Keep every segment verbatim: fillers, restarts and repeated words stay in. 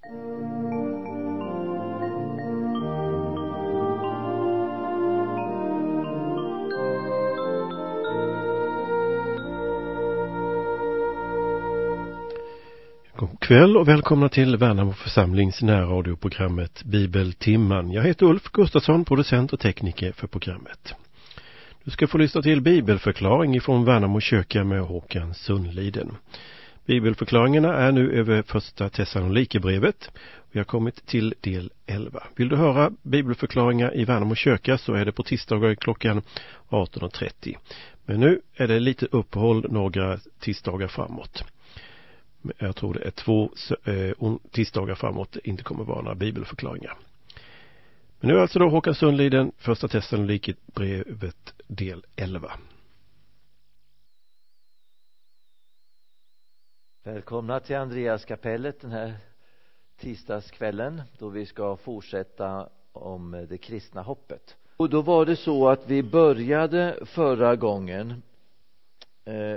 God kväll och välkomna till Värnamo församlings närradioprogrammet Bibeltimman. Jag heter Ulf Gustafsson, producent och tekniker för programmet. Du ska få lyssna till bibelförklaring ifrån Värnamo kyrka med Håkan Sundliden. Bibelförklaringarna är nu över första Thessalonikerbrevet. Vi har kommit till del elva. Vill du höra bibelförklaringar i Värnamo kyrka så är det på tisdagar klockan arton och trettio. Men nu är det lite uppehåll några tisdagar framåt. Jag tror det är två eh, tisdagar framåt det inte kommer vara några bibelförklaringar. Men nu är alltså då Håkan Sundliden, första Thessalonikerbrevet del elva. Välkomna till Andreas kapellet den här tisdagskvällen då vi ska fortsätta om det kristna hoppet. Och då var det så att vi började förra gången eh,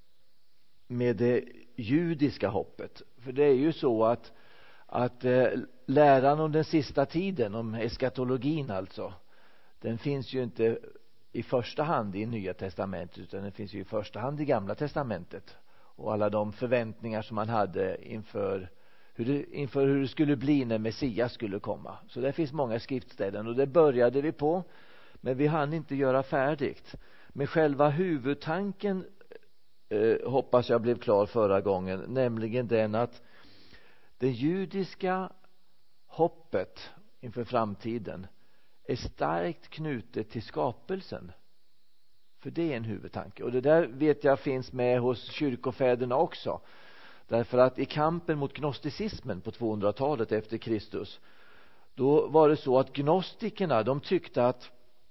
med det judiska hoppet. För det är ju så att, att eh, läran om den sista tiden, om eskatologin alltså, den finns ju inte i första hand i Nya testamentet utan den finns ju i första hand i Gamla testamentet. Och alla de förväntningar som man hade inför hur det, inför hur det skulle bli när Messias skulle komma. Så det finns många skriftställen och det började vi på, men vi hann inte göra färdigt. Men själva huvudtanken eh, hoppas jag blev klar förra gången, nämligen den att det judiska hoppet inför framtiden är starkt knutet till skapelsen. För det är en huvudtanke. Och det där vet jag finns med hos kyrkofäderna också. Därför att i kampen mot gnosticismen på tvåhundratalet efter Kristus, då var det så att gnostikerna, de tyckte att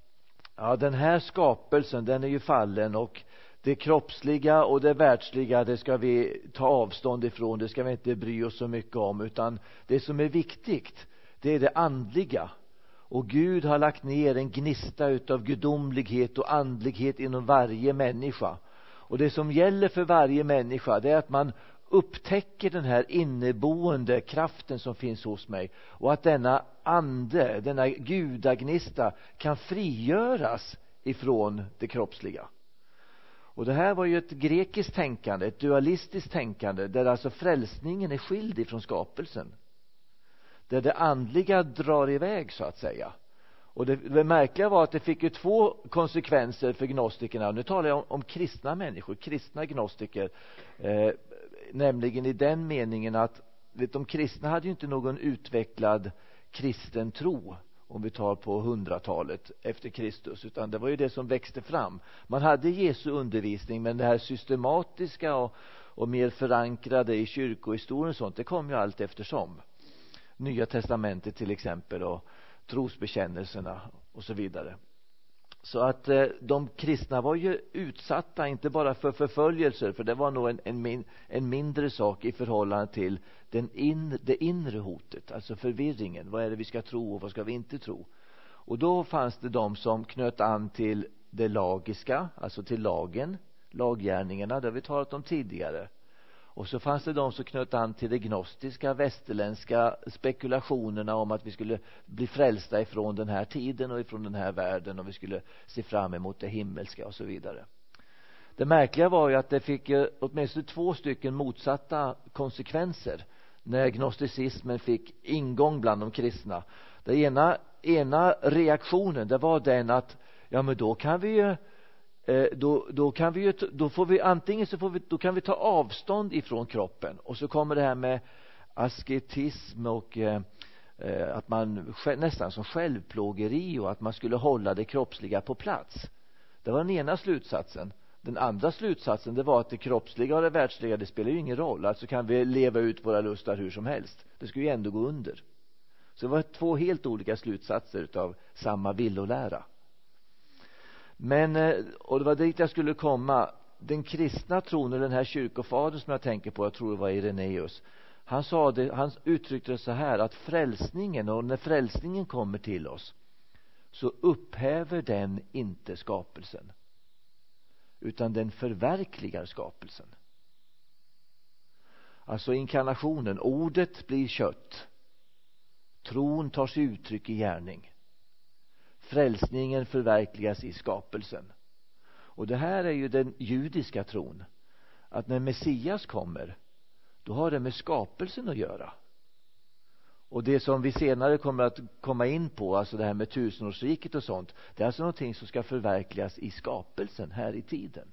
ja, den här skapelsen, den är ju fallen och det kroppsliga och det världsliga, det ska vi ta avstånd ifrån, det ska vi inte bry oss så mycket om, utan det som är viktigt, det är det andliga. Och Gud har lagt ner en gnista utav gudomlighet och andlighet inom varje människa. Och det som gäller för varje människa, det är att man upptäcker den här inneboende kraften som finns hos mig. Och att denna ande, denna gudagnista kan frigöras ifrån det kroppsliga. Och det här var ju ett grekiskt tänkande, ett dualistiskt tänkande, där alltså frälsningen är skild ifrån skapelsen. Där det andliga drar iväg så att säga. Och det, det märkliga var att det fick ju två konsekvenser för gnostikerna. Nu talar jag om, om kristna människor, kristna gnostiker. Eh, nämligen i den meningen att vet, de kristna hade ju inte någon utvecklad kristen tro. Om vi tar på hundratalet efter Kristus. Utan det var ju det som växte fram. Man hade Jesu undervisning, men det här systematiska och, och mer förankrade i kyrkohistorien och sånt, det kom ju allt eftersom. Nya testamentet till exempel och trosbekännelserna och så vidare. Så att eh, de kristna var ju utsatta inte bara för förföljelser, för det var nog en, en, min, en mindre sak i förhållande till den in, det inre hotet, alltså förvirringen. Vad är det vi ska tro och vad ska vi inte tro? Och då fanns det de som knöt an till det lagiska, alltså till lagen, laggärningarna, det har vi talat om tidigare. Och så fanns det de som knöt an till de gnostiska, västerländska spekulationerna om att vi skulle bli frälsta ifrån den här tiden och ifrån den här världen och vi skulle se fram emot det himmelska och så vidare. Det märkliga var ju att det fick åtminstone två stycken motsatta konsekvenser när gnosticismen fick ingång bland de kristna. Den ena, ena reaktionen, det var den att ja men då kan vi ju Då, då kan vi ju, då får vi antingen så får vi, då kan vi ta avstånd ifrån kroppen och så kommer det här med asketism och eh, att man nästan som självplågeri och att man skulle hålla det kroppsliga på plats. Det var den ena slutsatsen. Den andra slutsatsen, det var att det kroppsliga och det världsliga, det spelar ju ingen roll. Alltså kan vi leva ut våra lustar hur som helst. Det skulle ju ändå gå under. Så det var två helt olika slutsatser av samma villolära. Men, och det var dit jag skulle komma, den kristna tron och den här kyrkofadern som jag tänker på, jag tror det var Irenaeus, han sa det, han uttryckte det så här att frälsningen, och när frälsningen kommer till oss så upphäver den inte skapelsen, utan den förverkligar skapelsen. Alltså inkarnationen, ordet blir kött. Tron tar sig uttryck i gärning. Frälsningen förverkligas i skapelsen. Och det här är ju den judiska tron. Att när Messias kommer, då har det med skapelsen att göra. Och det som vi senare kommer att komma in på, alltså det här med tusenårsriket och sånt, det är alltså någonting som ska förverkligas i skapelsen här i tiden.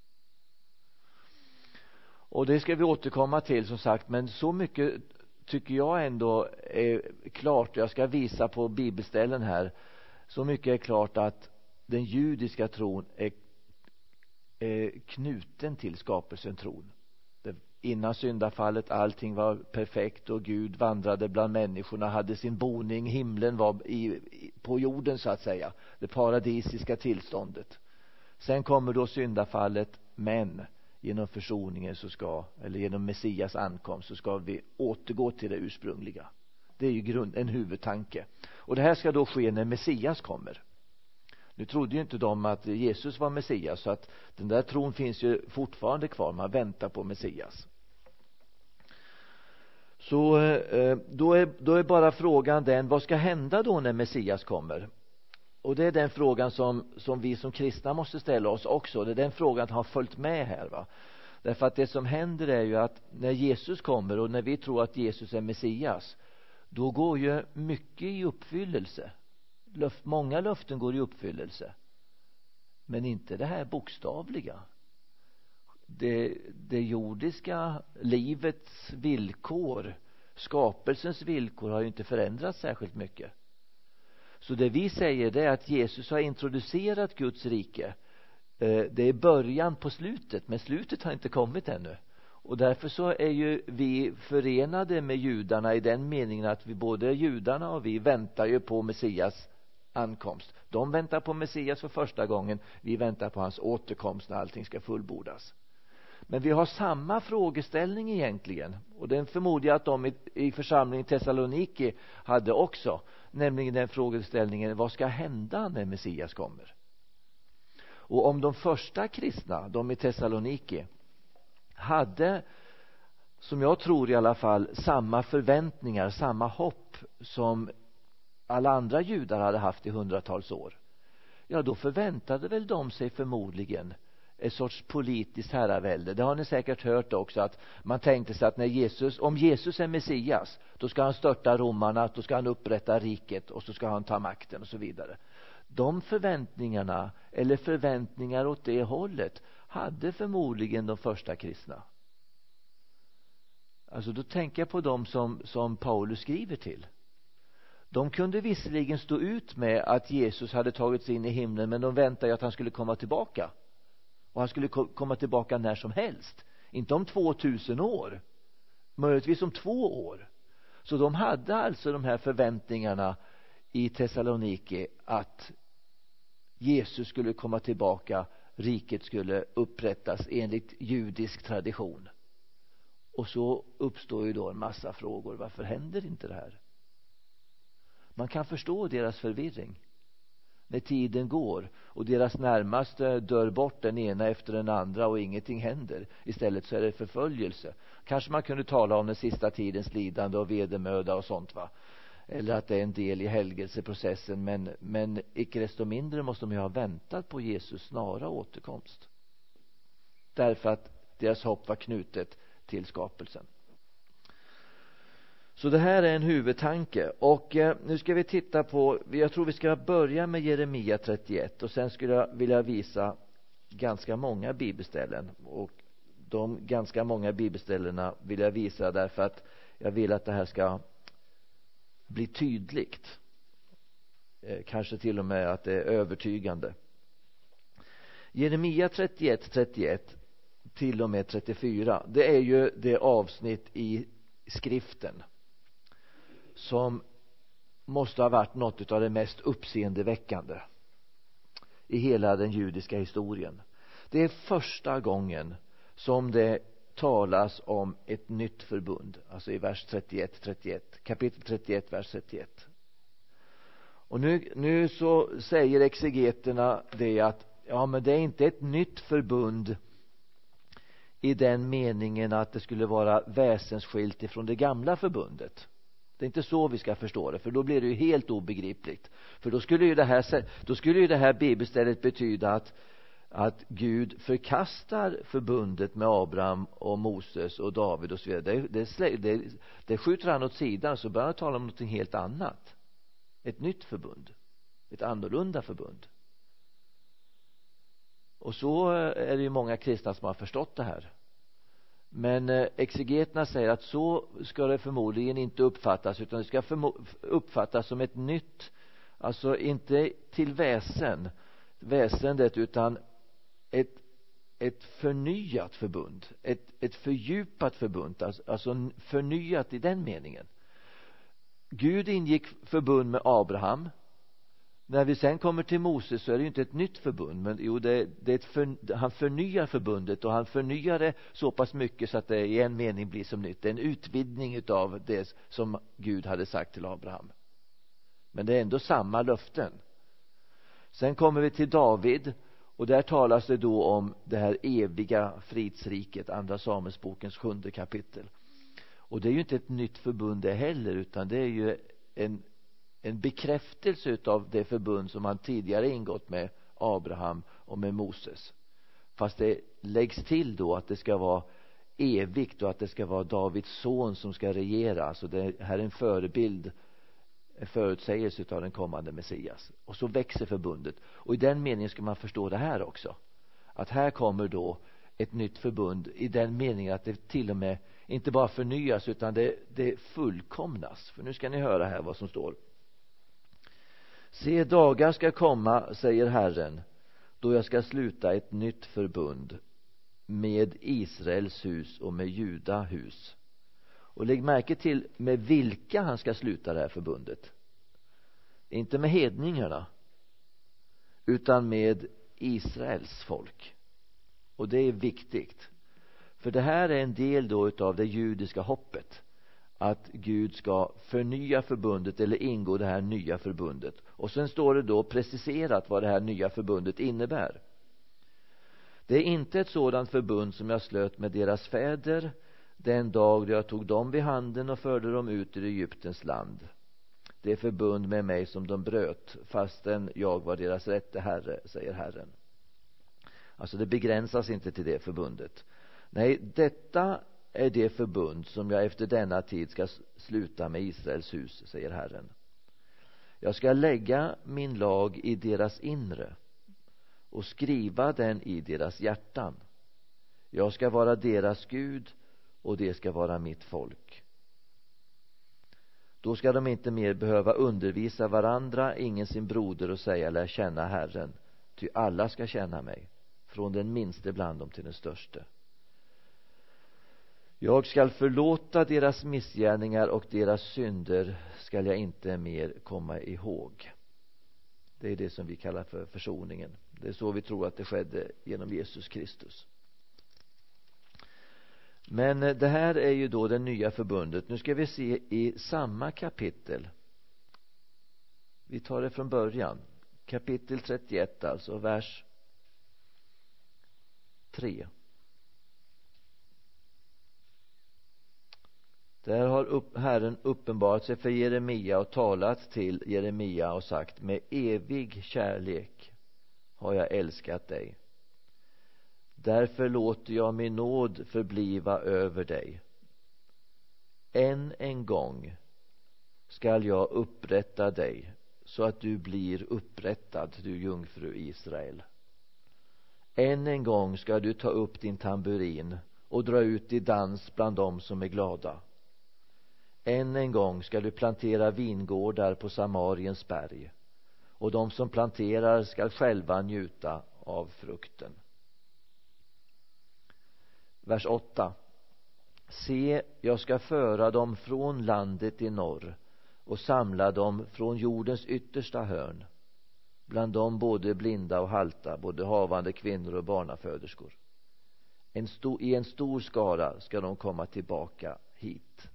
Och det ska vi återkomma till som sagt, men så mycket tycker jag ändå är klart. Jag ska visa på bibelställen här. Så mycket är klart att den judiska tron är, är knuten till skapelsen tron. Det, innan syndafallet allting var perfekt och Gud vandrade bland människorna, hade sin boning, himlen var i, i, på jorden så att säga, det paradisiska tillståndet. Sen kommer då syndafallet, men genom försoningen så ska, eller genom Messias ankomst så ska vi återgå till det ursprungliga. Det är ju grund, en huvudtanke. Och det här ska då ske när Messias kommer. Nu trodde ju inte de att Jesus var Messias, så att den där tron finns ju fortfarande kvar. Man väntar på Messias. Så då är, då är bara frågan den, vad ska hända då när Messias kommer? Och det är den frågan som, som vi som kristna måste ställa oss också. Det är den frågan som har följt med här, va? Därför att det som händer är ju att när Jesus kommer och när vi tror att Jesus är Messias, då går ju mycket i uppfyllelse. Löf, många löften går i uppfyllelse. Men inte det här bokstavliga. Det, det jordiska livets villkor, skapelsens villkor har ju inte förändrats särskilt mycket. Så det vi säger det är att Jesus har introducerat Guds rike. Det är början på slutet, men slutet har inte kommit ännu. Och därför så är ju vi förenade med judarna i den meningen att vi både är judarna och vi väntar ju på Messias ankomst. De väntar på Messias för första gången, vi väntar på hans återkomst när allting ska fullbordas. Men vi har samma frågeställning egentligen, och den förmodar jag att de i, i församlingen Thessaloniki hade också, nämligen den frågeställningen, vad ska hända när Messias kommer? Och om de första kristna, de i Thessaloniki, hade, som jag tror i alla fall, samma förväntningar, samma hopp som alla andra judar hade haft i hundratals år, ja då förväntade väl de sig förmodligen en sorts politiskt herravälde. Det har ni säkert hört också, att man tänkte sig att när Jesus, om Jesus är Messias, då ska han störta romarna, då ska han upprätta riket och så ska han ta makten och så vidare. De förväntningarna, eller förväntningar åt det hållet, hade förmodligen de första kristna. Alltså då tänker jag på dem som, som Paulus skriver till. De kunde visserligen stå ut med att Jesus hade tagit sig in i himlen, men de väntade att han skulle komma tillbaka. Och han skulle komma tillbaka när som helst. Inte om tvåtusen år. Möjligtvis om två år. Så de hade alltså de här förväntningarna i Thessaloniki att Jesus skulle komma tillbaka, riket skulle upprättas enligt judisk tradition. Och så uppstår ju då en massa frågor. Varför händer inte det här? Man kan förstå deras förvirring. När tiden går och deras närmaste dör bort den ena efter den andra och ingenting händer. Istället så är det förföljelse. Kanske man kunde tala om den sista tidens lidande och vedermöda och sånt, va? Eller att det är en del i helgelseprocessen. Men, men icke desto mindre måste de ju ha väntat på Jesus snara återkomst. Därför att deras hopp var knutet till skapelsen. Så det här är en huvudtanke. Och eh, nu ska vi titta på, jag tror vi ska börja med Jeremia trettioett. Och sen skulle jag vilja visa ganska många bibelställen. Och de ganska många bibelställena vill jag visa därför att jag vill att det här ska bli tydligt. Eh, kanske till och med att det är övertygande. Jeremia trettioett, trettioett till och med trettiofyra. Det är ju det avsnitt i skriften som måste ha varit något av det mest uppseendeväckande i hela den judiska historien. Det är första gången som det talas om ett nytt förbund, alltså i vers trettioett, trettioett, kapitel trettioett, vers trettioett. Och nu, nu så säger exegeterna det att ja, men det är inte ett nytt förbund i den meningen att det skulle vara väsensskilt ifrån det gamla förbundet. Det är inte så vi ska förstå det, för då blir det ju helt obegripligt. För då skulle ju det här, då skulle ju det här bibelstället betyda att, att Gud förkastar förbundet med Abraham och Moses och David och så vidare. Det, det, det, det skjuter han åt sidan, så börjar han tala om något helt annat. Ett nytt förbund. Ett annorlunda förbund. Och så är det ju många kristna som har förstått det här. Men exegeterna säger att så ska det förmodligen inte uppfattas, utan det ska uppfattas som ett nytt, alltså inte till väsen, väsendet, utan ett, ett förnyat förbund, ett, ett fördjupat förbund, alltså, alltså förnyat i den meningen. Gud ingick förbund med Abraham. När vi sen kommer till Moses så är det ju inte ett nytt förbund, men jo, det, det är ett för, han förnyar förbundet, och han förnyar det så pass mycket så att det i en mening blir som nytt. Det är en utvidgning av det som Gud hade sagt till Abraham. Men det är ändå samma löften. Sen kommer vi till David, och där talas det då om det här eviga fridsriket, andra Samuelsbokens sjunde kapitel. Och det är ju inte ett nytt förbund det heller, utan det är ju en En bekräftelse utav det förbund som han tidigare ingått med Abraham och med Moses. Fast det läggs till då att det ska vara evigt och att det ska vara Davids son som ska regera. Alltså det här är en förebild, en förutsägelse utav den kommande Messias. Och så växer förbundet. Och i den meningen ska man förstå det här också. Att här kommer då ett nytt förbund i den meningen att det till och med inte bara förnyas, utan det, det fullkomnas. För nu ska ni höra här vad som står. Se, dagar ska komma, säger Herren, då jag ska sluta ett nytt förbund med Israels hus och med Juda hus. Och lägg märke till med vilka han ska sluta det här förbundet. Inte med hedningarna, utan med Israels folk. Och det är viktigt. För det här är en del då utav det judiska hoppet. Att Gud ska förnya förbundet eller ingå det här nya förbundet. Och sen står det då preciserat vad det här nya förbundet innebär. Det är inte ett sådant förbund som jag slöt med deras fäder den dag då jag tog dem vid handen och förde dem ut ur Egyptens land. Det är förbund med mig som de bröt, fastän jag var deras rätte herre, säger Herren. Alltså det begränsas inte till det förbundet. Nej, detta är det förbund som jag efter denna tid ska sluta med Israels hus, säger Herren. Jag ska lägga min lag i deras inre och skriva den i deras hjärtan. Jag ska vara deras Gud och det ska vara mitt folk. Då ska de inte mer behöva undervisa varandra, ingen sin broder, och säga lär känna Herren, ty alla ska känna mig, från den minste bland dem till den störste. Jag skall förlåta deras missgärningar och deras synder skall jag inte mer komma ihåg. Det är det som vi kallar för försoningen. Det är så vi tror att det skedde genom Jesus Kristus. Men det här är ju då det nya förbundet. Nu ska vi se i samma kapitel. Vi tar det från början. Kapitel trettioett, alltså vers tre. Där har upp, Herren uppenbarat sig för Jeremia och talat till Jeremia och sagt: med evig kärlek har jag älskat dig. Därför låter jag min nåd förbliva över dig. Än en gång skall jag upprätta dig så att du blir upprättad, du jungfru Israel. Än en gång ska du ta upp din tamburin och dra ut i dans bland dem som är glada. Än en gång ska du plantera vingårdar på Samariens berg, och de som planterar ska själva njuta av frukten. Vers åtta. Se, jag ska föra dem från landet i norr och samla dem från jordens yttersta hörn, bland dem både blinda och halta, både havande kvinnor och barnaföderskor. En stor, i en stor skara ska de komma tillbaka hit.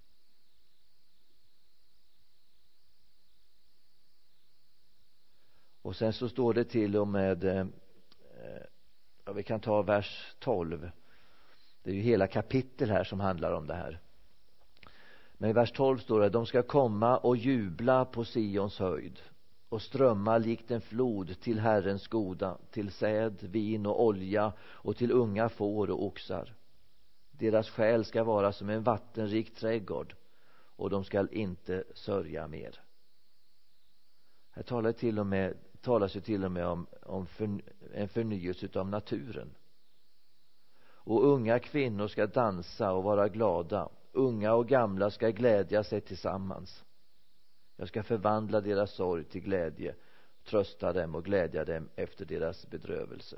Och sen så står det till och med, eh, ja, vi kan ta vers tolv. Det är ju hela kapitel här som handlar om det här. Men i vers tolv står det: de ska komma och jubla på Sions höjd och strömma likt en flod till Herrens goda, till säd, vin och olja och till unga får och oxar. Deras själ ska vara som en vattenrik trädgård och de ska inte sörja mer. Här talar till och med, talas ju till och med om, om för, en förnyelse av naturen. Och unga kvinnor ska dansa och vara glada. Unga och gamla ska glädja sig tillsammans. Jag ska förvandla deras sorg till glädje, trösta dem och glädja dem efter deras bedrövelse.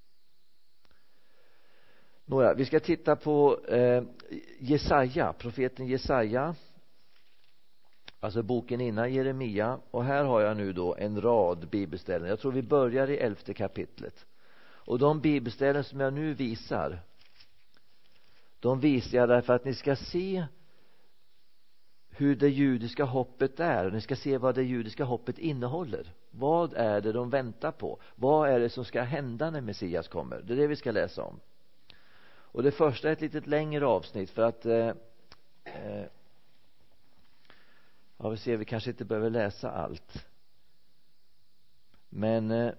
Nåja, vi ska titta på eh, Jesaja, profeten Jesaja. Alltså boken innan Jeremia. Och här har jag nu då en rad bibelställen. Jag tror vi börjar i elfte kapitlet. Och de bibelställen som jag nu visar, de visar jag därför att ni ska se hur det judiska hoppet är. Ni ska se vad det judiska hoppet innehåller. Vad är det de väntar på? Vad är det som ska hända när Messias kommer? Det är det vi ska läsa om. Och det första är ett litet längre avsnitt för att eh, eh, ja, vi ser, vi kanske inte behöver läsa allt. Men eh,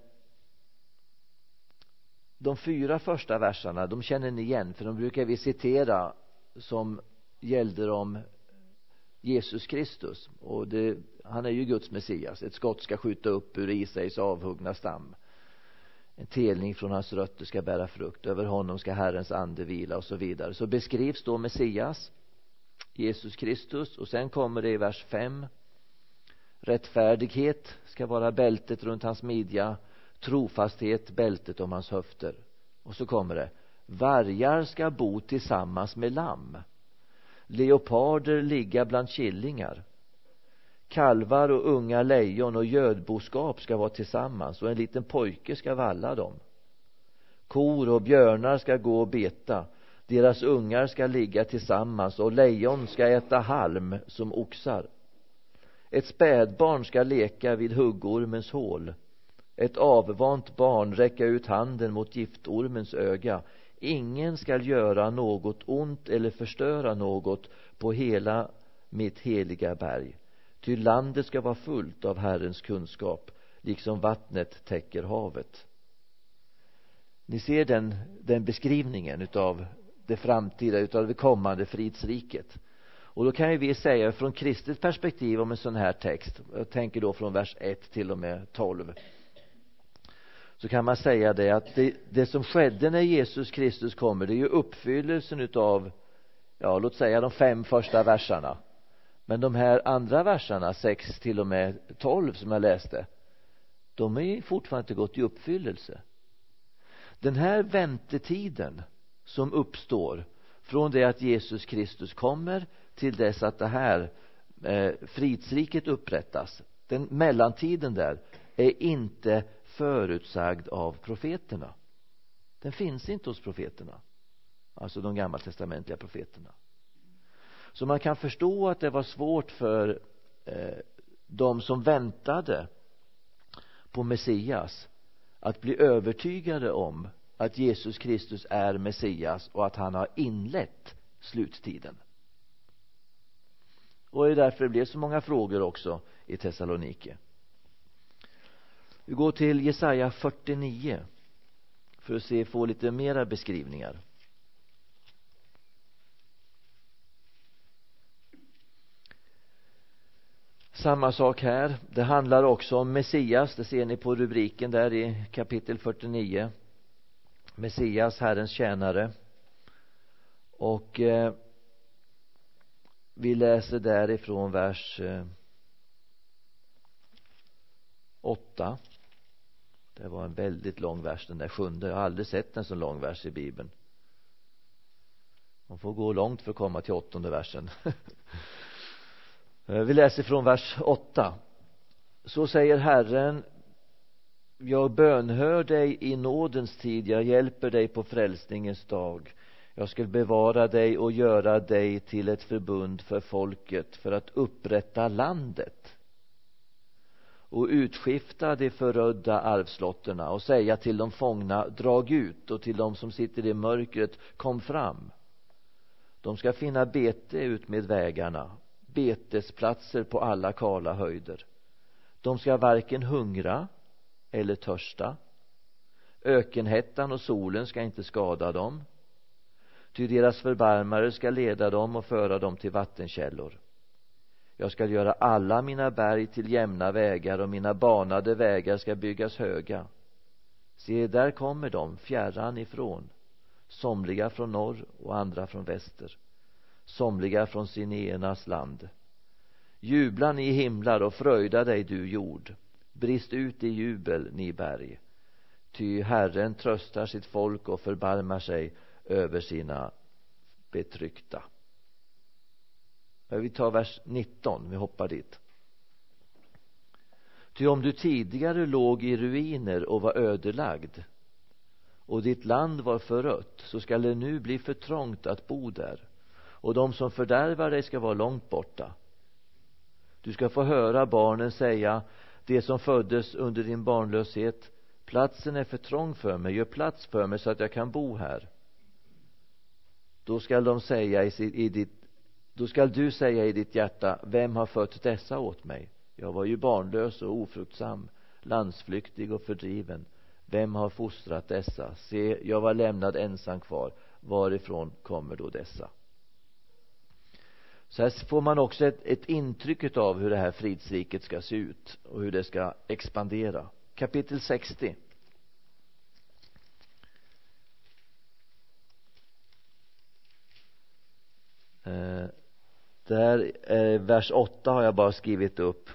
de fyra första verserna, de känner ni igen, för de brukar vi citera som gällde om Jesus Kristus. Och det, han är ju Guds Messias. Ett skott ska skjuta upp ur Isais avhuggna stam. En telning från hans rötter ska bära frukt. Över honom ska Herrens ande vila och så vidare. Så beskrivs då Messias, Jesus Kristus. Och sen kommer det i vers fem: rättfärdighet ska vara bältet runt hans midja, trofasthet bältet om hans höfter. Och så kommer det: vargar ska bo tillsammans med lamm, leoparder ligga bland killingar, kalvar och unga lejon och gödboskap ska vara tillsammans, och en liten pojke ska valla dem. Kor och björnar ska gå och beta, deras ungar ska ligga tillsammans, och lejon ska äta halm som oxar. Ett spädbarn ska leka vid huggormens hål, ett avvant barn räcka ut handen mot giftormens öga. Ingen ska göra något ont eller förstöra något på hela mitt heliga berg. Ty landet ska vara fullt av Herrens kunskap, liksom vattnet täcker havet. Ni ser den, den beskrivningen utav det framtida, utav det kommande fridsriket. Och då kan ju vi säga från kristet perspektiv om en sån här text, jag tänker då från vers ett till och med tolv, så kan man säga det att det, det som skedde när Jesus Kristus kommer, det är ju uppfyllelsen utav, ja, låt säga de fem första verserna. Men de här andra verserna, sex till och med tolv som jag läste, de är ju fortfarande inte gått i uppfyllelse. Den här väntetiden som uppstår från det att Jesus Kristus kommer till dess att det här eh, fridsriket upprättas, den mellantiden där är inte förutsagd av profeterna. Den finns inte hos profeterna, alltså de gammaltestamentliga profeterna. Så man kan förstå att det var svårt för eh, de som väntade på Messias att bli övertygade om att Jesus Kristus är Messias och att han har inlett sluttiden. Och det är därför det blev så många frågor också i Thessalonike. Vi går till Jesaja fyrtionio för att se, få lite mera beskrivningar. Samma sak här. Det handlar också om Messias. Det ser ni på rubriken där i kapitel fyrtionio. Messias, Herrens tjänare. Och eh, vi läser därifrån vers eh, åtta. Det var en väldigt lång vers, den där sjunde. Jag har aldrig sett en så lång vers i Bibeln. Man får gå långt för att komma till åttonde versen. Vi läser från vers åtta. Så säger Herren: jag bönhör dig i nådens tid, jag hjälper dig på frälsningens dag. Jag ska bevara dig och göra dig till ett förbund för folket, för att upprätta landet och utskifta de förödda arvslotterna och säga till de fångna, drag ut, och till de som sitter i mörkret, kom fram. De ska finna bete ut med vägarna, betesplatser på alla kala höjder. De ska varken hungra eller törsta. Ökenhettan och solen ska inte skada dem. Ty deras förbarmare ska leda dem och föra dem till vattenkällor. Jag ska göra alla mina berg till jämna vägar, och mina banade vägar ska byggas höga. Se, där kommer de fjärran ifrån, somliga från norr och andra från väster, somliga från Sineernas land. Jubla ni himlar och fröjda dig du jord, brist ut i jubel ni berg. Ty Herren tröstar sitt folk och förbarmar sig över sina betryckta. Vi tar vers nitton, vi hoppar dit. Ty om du tidigare låg i ruiner och var ödelagd, och ditt land var förött, så skall det nu bli för trångt att bo där, och de som fördärvar dig ska vara långt borta. Du ska få höra barnen säga, det som föddes under din barnlöshet, platsen är för trång för mig, gör plats för mig så att jag kan bo här. Då skall de säga i, sitt, i ditt Då skall du säga i ditt hjärta, vem har fött dessa åt mig? Jag var ju barnlös och ofruktsam, landsflyktig och fördriven. Vem har fostrat dessa? Se, jag var lämnad ensam kvar. Varifrån kommer då dessa? Så här får man också ett, ett intryck av hur det här fridsriket ska se ut och hur det ska expandera. Kapitel sextio. Eh, där eh, vers åtta har jag bara skrivit upp.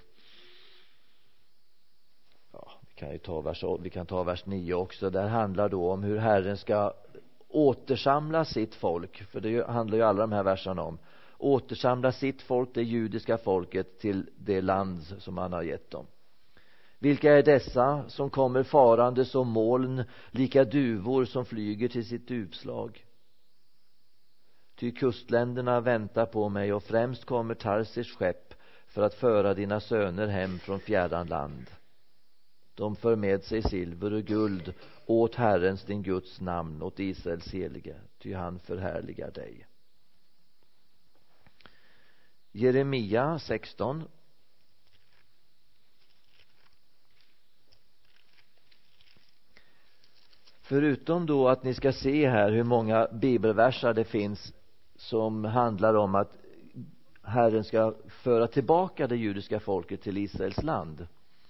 Ja, vi kan ju ta vers vi kan ta vers nio också. Där handlar då om hur Herren ska återsamla sitt folk, för det handlar ju alla de här verserna om. Återsamla sitt folk, det judiska folket, till det land som han har gett dem. Vilka är dessa som kommer farande som moln, lika duvor som flyger till sitt duvslag? Ty kustländerna väntar på mig, och främst kommer Tarsis skepp för att föra dina söner hem från fjärran land. De för med sig silver och guld åt Herrens din Guds namn, åt Israels helige, ty han förhärligar dig. Jeremia sexton. Förutom då att ni ska se här hur många bibelversar det finns som handlar om att Herren ska föra tillbaka det judiska folket till Israels land.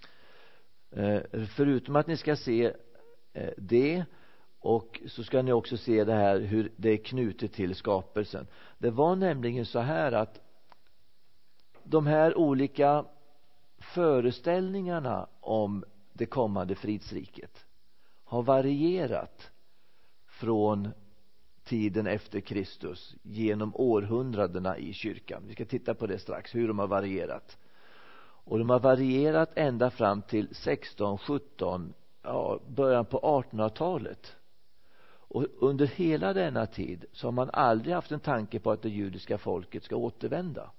Förutom att ni ska se det, och så ska ni också se det här hur det är knutet till skapelsen. Det var nämligen så här att de här olika föreställningarna om det kommande fridsriket har varierat från tiden efter Kristus genom århundradena i kyrkan. Vi ska titta på det strax, hur de har varierat. Och de har varierat ända fram till sexton sjutton, ja, början på artonhundratalet. Och under hela denna tid så har man aldrig haft en tanke på att det judiska folket ska återvända.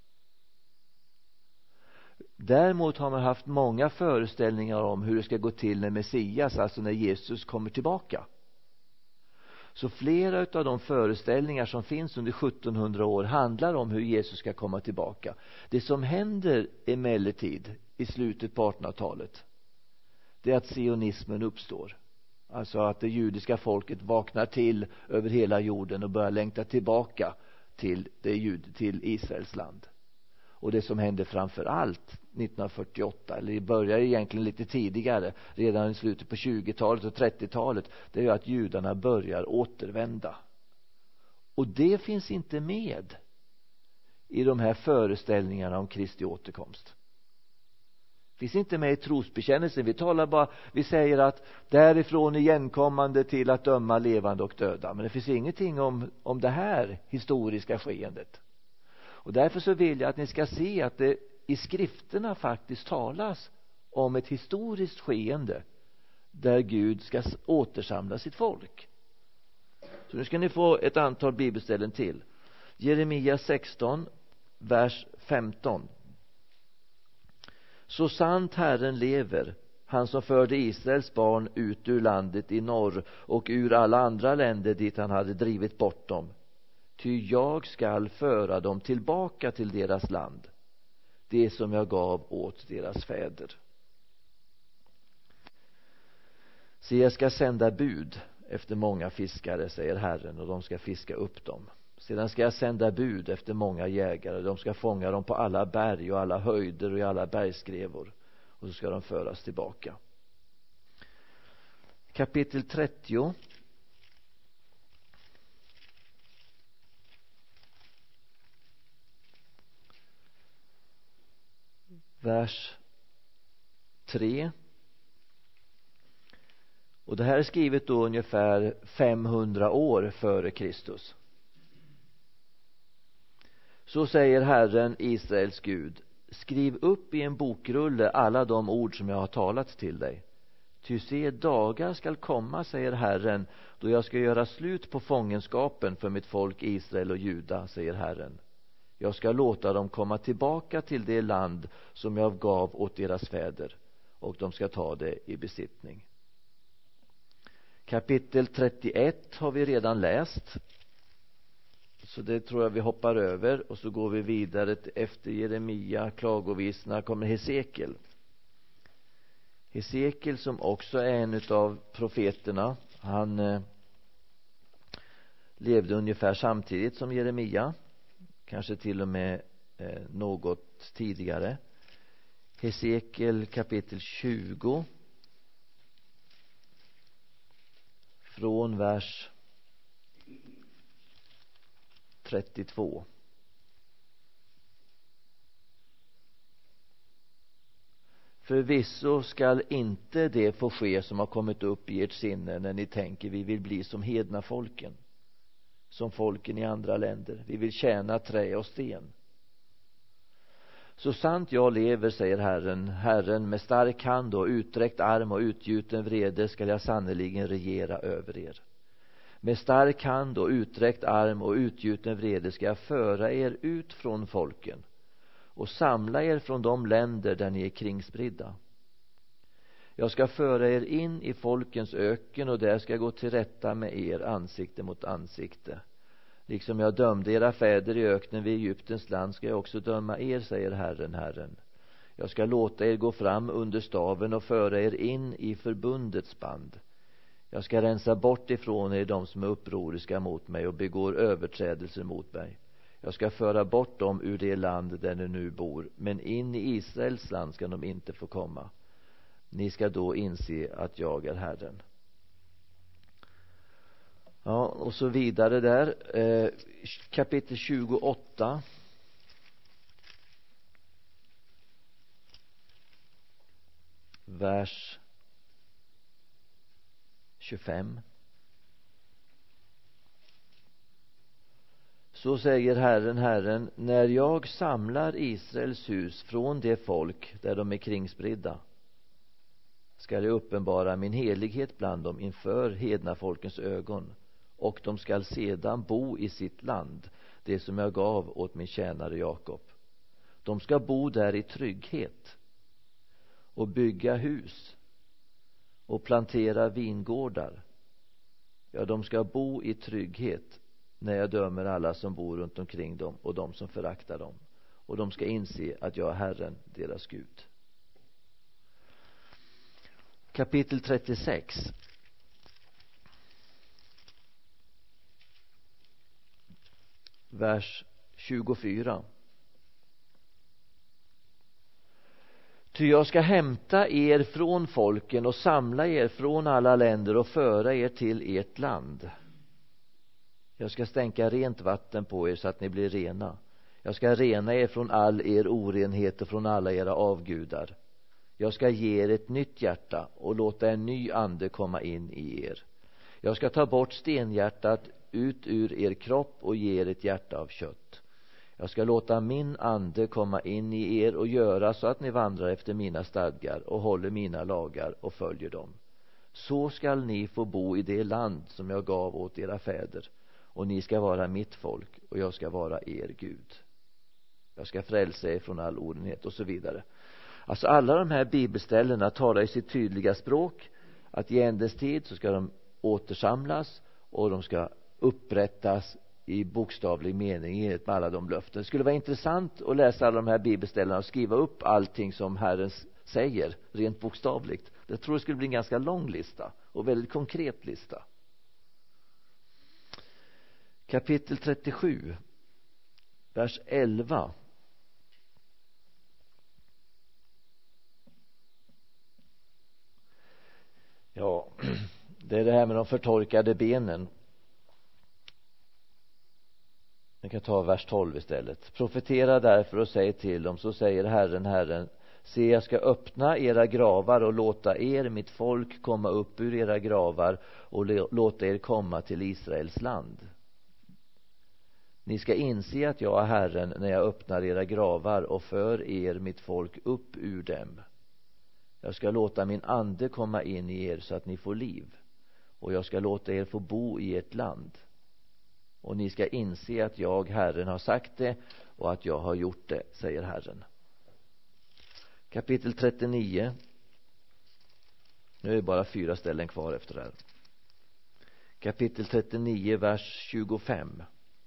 Däremot har man haft många föreställningar om hur det ska gå till när Messias, alltså när Jesus kommer tillbaka. Så flera av de föreställningar som finns under sjuttonhundra år handlar om hur Jesus ska komma tillbaka. Det som händer emellertid i slutet på artonhundratalet, det är att sionismen uppstår. Alltså att det judiska folket vaknar till över hela jorden och börjar längta tillbaka till, det jud, till Israels land. Och det som hände framför allt nittonhundrafyrtioåtta, eller det börjar egentligen lite tidigare, redan i slutet på tjugotalet och trettiotalet, det är ju att judarna börjar återvända. Och det finns inte med i de här föreställningarna om Kristi återkomst. Det finns inte med i trosbekännelsen. Vi talar bara, vi säger att därifrån igenkommande till att döma levande och döda. Men det finns ingenting om, om det här historiska skeendet. Och därför så vill jag att ni ska se att det i skrifterna faktiskt talas om ett historiskt skeende där Gud ska återsamla sitt folk. Så nu ska ni få ett antal bibelställen till. Jeremia sexton, vers femton. Så sant Herren lever, han som förde Israels barn ut ur landet i norr och ur alla andra länder dit han hade drivit bort dem. Ty jag skall föra dem tillbaka till deras land, det som jag gav åt deras fäder. Se, jag ska sända bud efter många fiskare, säger Herren, och de ska fiska upp dem. Sedan ska jag sända bud efter många jägare, de ska fånga dem på alla berg och alla höjder och i alla bergskrevor, och så ska de föras tillbaka. Kapitel trettio. Vers tre. Och det här är skrivet då ungefär femhundra år före Kristus. Så säger Herren, Israels Gud: skriv upp i en bokrulle alla de ord som jag har talat till dig. Ty se, dagar skall komma, säger Herren, då jag ska göra slut på fångenskapen för mitt folk Israel och Juda, säger Herren. Jag ska låta dem komma tillbaka till det land som jag gav åt deras fäder, och de ska ta det i besittning. Kapitel trettioett har vi redan läst, så det tror jag vi hoppar över, och så går vi vidare till efter Jeremia, klagovisarna, kommer Hesekiel. Hesekiel, som också är en av profeterna, han eh, levde ungefär samtidigt som Jeremia, kanske till och med eh, något tidigare. Hesekiel kapitel tjugo, från vers trettiotvå. Förvisso skall inte det få ske som har kommit upp i ert sinne när ni tänker: vi vill bli som hedna folken, som folken i andra länder, vi vill tjäna trä och sten. Så sant jag lever, säger Herren, Herren, med stark hand och utsträckt arm och utgjuten vrede skall jag sannoliken regera över er. Med stark hand och utsträckt arm och utgjuten vrede ska jag föra er ut från folken och samla er från de länder där ni är kringspridda. Jag ska föra er in i folkens öken, och där ska jag gå till rätta med er ansikte mot ansikte. Liksom jag dömde era fäder i öknen vid Egyptens land ska jag också döma er, säger Herren, Herren. Jag ska låta er gå fram under staven och föra er in i förbundets band. Jag ska rensa bort ifrån er de som är upproriska mot mig och begår överträdelser mot mig. Jag ska föra bort dem ur det land där ni nu bor, men in i Israels land ska de inte få komma. Ni ska då inse att jag är Herren. Ja, och så vidare där. Eh, kapitel tjugoåtta. Vers tjugofem. Så säger Herren, Herren, när jag samlar Israels hus från det folk där de är kringspridda, ska jag uppenbara min helighet bland dem inför hedna folkens ögon, och de skall sedan bo i sitt land, det som jag gav åt min tjänare Jakob. De ska bo där i trygghet och bygga hus och plantera vingårdar. Ja, de ska bo i trygghet när jag dömer alla som bor runt omkring dem och de som föraktar dem. Och de ska inse att jag är Herren, deras Gud. Kapitel trettiosex. Vers tjugofyra. Ty jag ska hämta er från folken och samla er från alla länder och föra er till ert land. Jag ska stänka rent vatten på er så att ni blir rena. Jag ska rena er från all er orenhet och från alla era avgudar. Jag ska ge er ett nytt hjärta och låta en ny ande komma in i er. Jag ska ta bort stenhjärtat ut ur er kropp och ge er ett hjärta av kött. Jag ska låta min ande komma in i er och göra så att ni vandrar efter mina stadgar och håller mina lagar och följer dem. Så skall ni få bo i det land som jag gav åt era fäder, och ni ska vara mitt folk och jag ska vara er Gud. Jag ska frälsa er från all orenhet, och så vidare. Alltså alla de här bibelställena talar i sitt tydliga språk att i ändens tid så ska de återsamlas och de ska upprättas i bokstavlig mening i enlighet med alla de löften. Det skulle vara intressant att läsa alla de här bibelställena och skriva upp allting som Herren säger rent bokstavligt. Jag tror det skulle bli en ganska lång lista och väldigt konkret lista. Kapitel trettiosju, vers elva. Ja, det är det här med de förtorkade benen. Jag kan ta vers tolv istället. Profetera därför och säg till dem, så säger Herren, Herren, se, jag ska öppna era gravar och låta er, mitt folk, komma upp ur era gravar och låta er komma till Israels land. Ni ska inse att jag är Herren när jag öppnar era gravar och för er, mitt folk, upp ur dem. Jag ska låta min ande komma in i er så att ni får liv, och jag ska låta er få bo i ert land. Och ni ska inse att jag, Herren, har sagt det och att jag har gjort det, säger Herren. Kapitel trettionio. Nu är det bara fyra ställen kvar efter det här. Kapitel trettionio, vers tjugofem.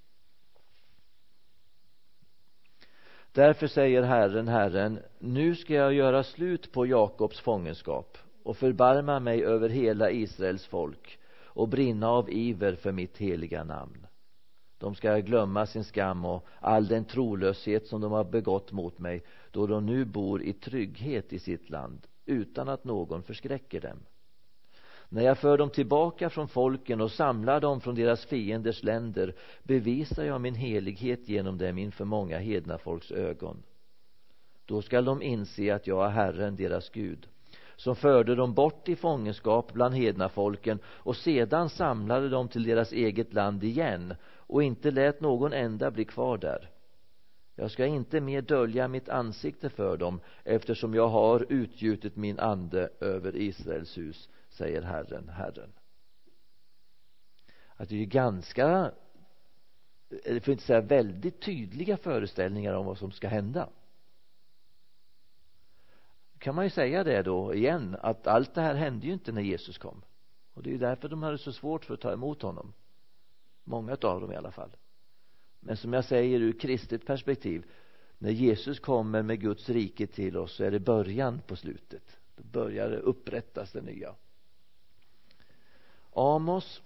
Därför säger Herren, Herren, nu ska jag göra slut på Jakobs fångenskap och förbarma mig över hela Israels folk och brinna av iver för mitt heliga namn. De ska glömma sin skam och all den trolöshet som de har begått mot mig, då de nu bor i trygghet i sitt land utan att någon förskräcker dem. När jag för dem tillbaka från folken och samlar dem från deras fienders länder, bevisar jag min helighet genom dem inför många hedna folks ögon. Då skall de inse att jag är Herren, deras Gud, som förde dem bort i fångenskap bland hedna folken och sedan samlade dem till deras eget land igen och inte lät någon enda bli kvar där. Jag ska inte mer dölja mitt ansikte för dem, eftersom jag har utgjutit min ande över Israels hus, säger Herren, Herren. Att det är ju ganska, eller för att inte säga väldigt tydliga föreställningar om vad som ska hända. Kan man ju säga det då igen, att allt det här hände ju inte när Jesus kom. Och det är ju därför de hade så svårt för att ta emot honom. Många av dem i alla fall. Men som jag säger, ur kristet perspektiv, när Jesus kommer med Guds rike till oss, så är det början på slutet. Då börjar det upprättas det nya. Amos,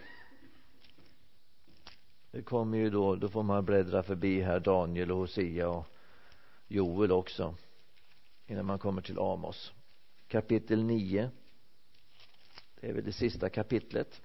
det kommer ju då, då får man bläddra förbi här Daniel och Hosea och Joel också, innan man kommer till Amos. Kapitel nio, det är väl det sista kapitlet.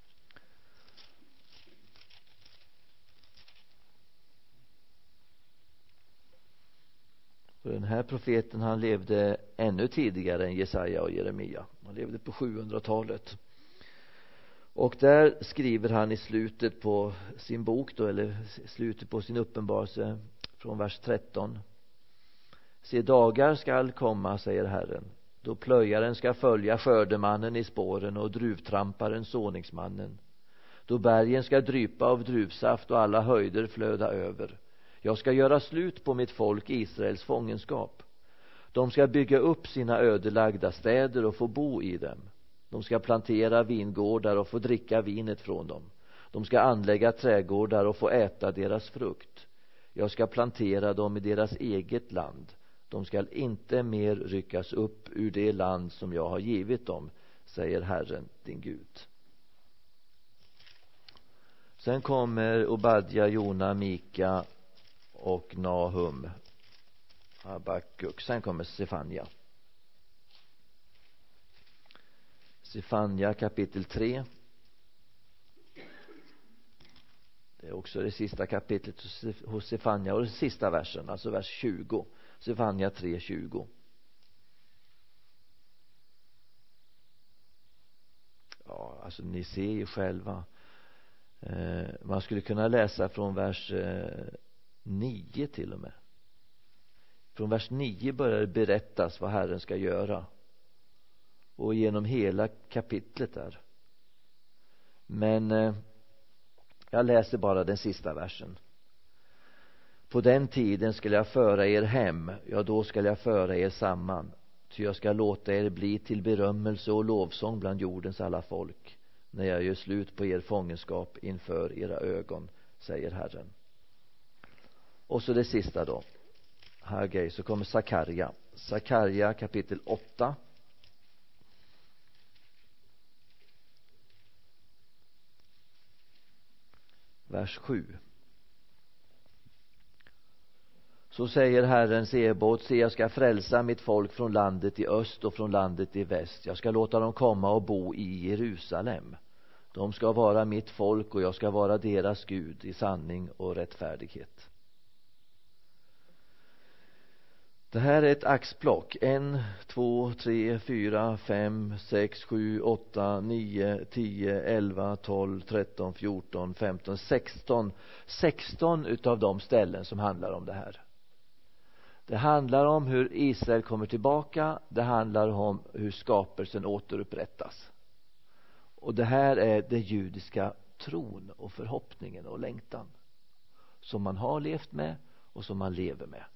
Och den här profeten, han levde ännu tidigare än Jesaja och Jeremia. Han levde på sjuhundratalet. Och där skriver han i slutet på sin bok då, eller slutet på sin uppenbarelse, från vers tretton. Se, dagar skall komma, säger Herren, då plöjaren ska följa skördemannen i spåren och druvtramparen såningsmannen. Då bergen ska drypa av druvsaft och alla höjder flöda över. Jag ska göra slut på mitt folk Israels fångenskap. De ska bygga upp sina ödelagda städer och få bo i dem. De ska plantera vingårdar och få dricka vinet från dem. De ska anlägga trädgårdar och få äta deras frukt. Jag ska plantera dem i deras eget land. De ska inte mer ryckas upp ur det land som jag har givit dem, säger Herren, din Gud. Sen kommer Obadja, Jona, Mika och Nahum, Habakuk. Sen kommer Sefania. Sefania kapitel tre. Det är också det sista kapitlet hos Sefania och den sista versen, alltså vers tjugo. Sefania tre tjugo. Ja, alltså ni ser ju själva. Eh, man skulle kunna läsa från vers eh, nio till och med. Från vers nio börjar det berättas vad Herren ska göra. Och genom hela kapitlet där. Men eh, jag läser bara den sista versen. På den tiden ska jag föra er hem, ja då ska jag föra er samman. Ty jag ska låta er bli till berömmelse och lovsång bland jordens alla folk, när jag gör slut på er fångenskap inför era ögon, säger Herren. Och så det sista då. Haggai, så kommer Sakarja. Sakarja kapitel åtta. Vers sju. Så säger Herren Sebot, se jag ska frälsa mitt folk från landet i öst och från landet i väst. Jag ska låta dem komma och bo i Jerusalem. De ska vara mitt folk och jag ska vara deras Gud i sanning och rättfärdighet. Det här är ett axplock. En, två, tre, fyra, fem, sex, sju, åtta, nio, tio, elva, tolv, tretton, fjorton, femton, sexton. sexton utav de ställen som handlar om det här. Det handlar om hur Israel kommer tillbaka. Det handlar om hur skapelsen återupprättas. Och det här är det judiska tron och förhoppningen och längtan som man har levt med och som man lever med.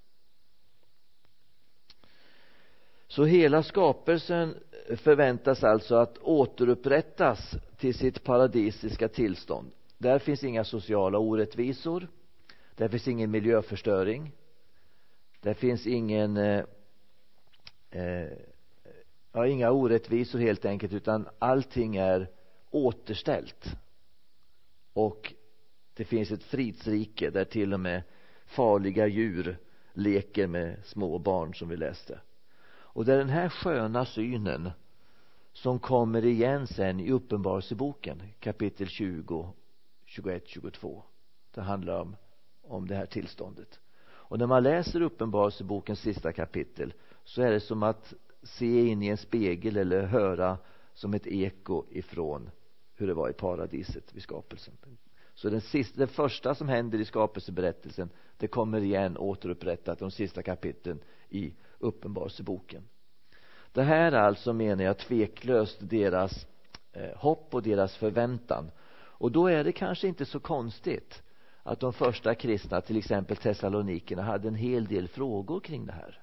Så hela skapelsen förväntas alltså att återupprättas till sitt paradisiska tillstånd. Där finns inga sociala orättvisor. Där finns ingen miljöförstöring. Där finns ingen eh, eh, ja, inga orättvisor helt enkelt, utan allting är återställt. Och det finns ett fridsrike där till och med farliga djur leker med små barn, som vi läste. Och det är den här sköna synen som kommer igen sen i Uppenbarelseboken kapitel tjugo, tjugoett, tjugotvå. Det handlar om, om det här tillståndet. Och när man läser Uppenbarelsebokens sista kapitel så är det som att se in i en spegel eller höra som ett eko ifrån hur det var i paradiset vid skapelsen. Så den sista, det första som händer i skapelseberättelsen, det kommer igen återupprättat de sista kapitlen i Uppenbarelseboken. Det här alltså, menar jag, tveklöst deras eh, hopp och deras förväntan. Och då är det kanske inte så konstigt att de första kristna, till exempel Thessalonikerna, hade en hel del frågor kring det här.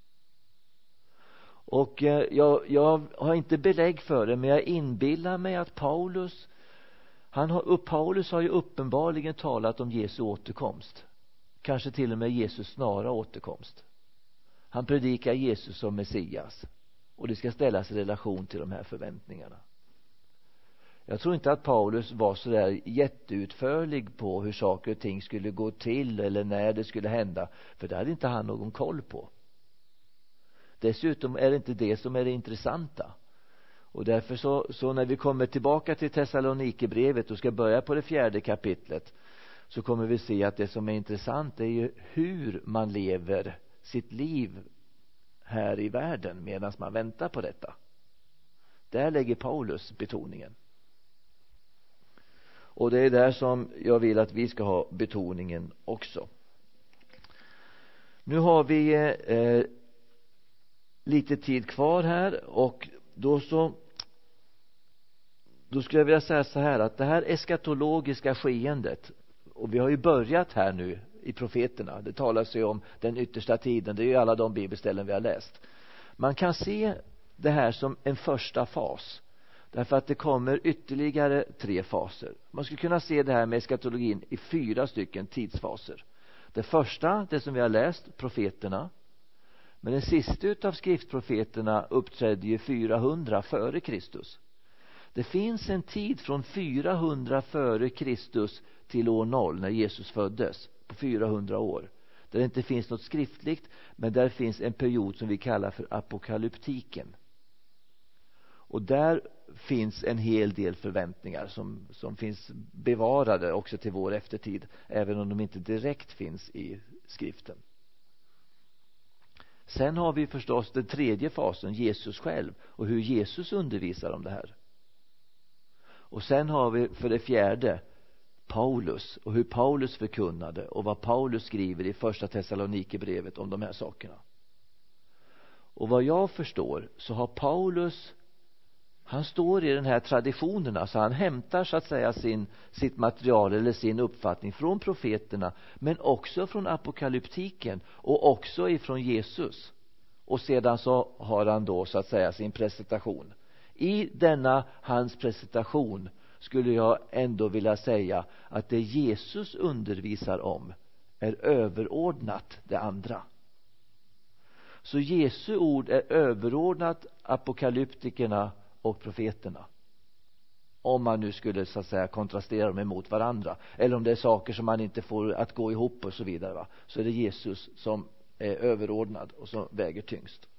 Och eh, jag, jag har inte belägg för det, men jag inbillar mig att Paulus han har, Paulus har ju uppenbarligen talat om Jesu återkomst. Kanske till och med Jesus snara återkomst. Han predikar Jesus som Messias. Och det ska ställas i relation till de här förväntningarna. Jag tror inte att Paulus var så där jätteutförlig på hur saker och ting skulle gå till eller när det skulle hända. För det hade inte han någon koll på. Dessutom är det inte det som är det intressanta. Och därför så, så när vi kommer tillbaka till Thessalonikerbrevet och ska börja på det fjärde kapitlet, så kommer vi se att det som är intressant är ju hur man lever sitt liv här i världen medan man väntar på detta. Där lägger Paulus betoningen. Och det är där som jag vill att vi ska ha betoningen också. Nu har vi eh, lite tid kvar här, och då så då skulle jag vilja säga så här, att det här eskatologiska skeendet, och vi har ju börjat här nu i profeterna, det talas ju om den yttersta tiden, det är ju alla de bibelställen vi har läst. Man kan se det här som en första fas, därför att det kommer ytterligare tre faser. Man skulle kunna se det här med eskatologin i fyra stycken tidsfaser. Det första, det som vi har läst, profeterna. Men den sista utav skriftprofeterna uppträdde ju fyrahundra före Kristus. Det finns en tid från fyrahundra före Kristus till år noll, när Jesus föddes, på fyrahundra år. Där det inte finns något skriftligt, men där finns en period som vi kallar för apokalyptiken. Och där finns en hel del förväntningar som, som finns bevarade också till vår eftertid, även om de inte direkt finns i skriften. Sen har vi förstås den tredje fasen, Jesus själv, och hur Jesus undervisar om det här. Och sen har vi för det fjärde Paulus, och hur Paulus förkunnade och vad Paulus skriver i första Thessalonikerbrevet om de här sakerna. Och vad jag förstår så har Paulus Han står i den här traditionen, alltså han hämtar så att säga sin, sitt material eller sin uppfattning från profeterna, men också från apokalyptiken och också ifrån Jesus. Och sedan så har han då så att säga sin presentation. I denna hans presentation skulle jag ändå vilja säga att det Jesus undervisar om är överordnat det andra. Så Jesu ord är överordnat apokalyptikerna och profeterna. Om man nu skulle så att säga kontrastera dem emot varandra. Eller om det är saker som man inte får att gå ihop och så vidare. Va? Så är det Jesus som är överordnad och som väger tyngst.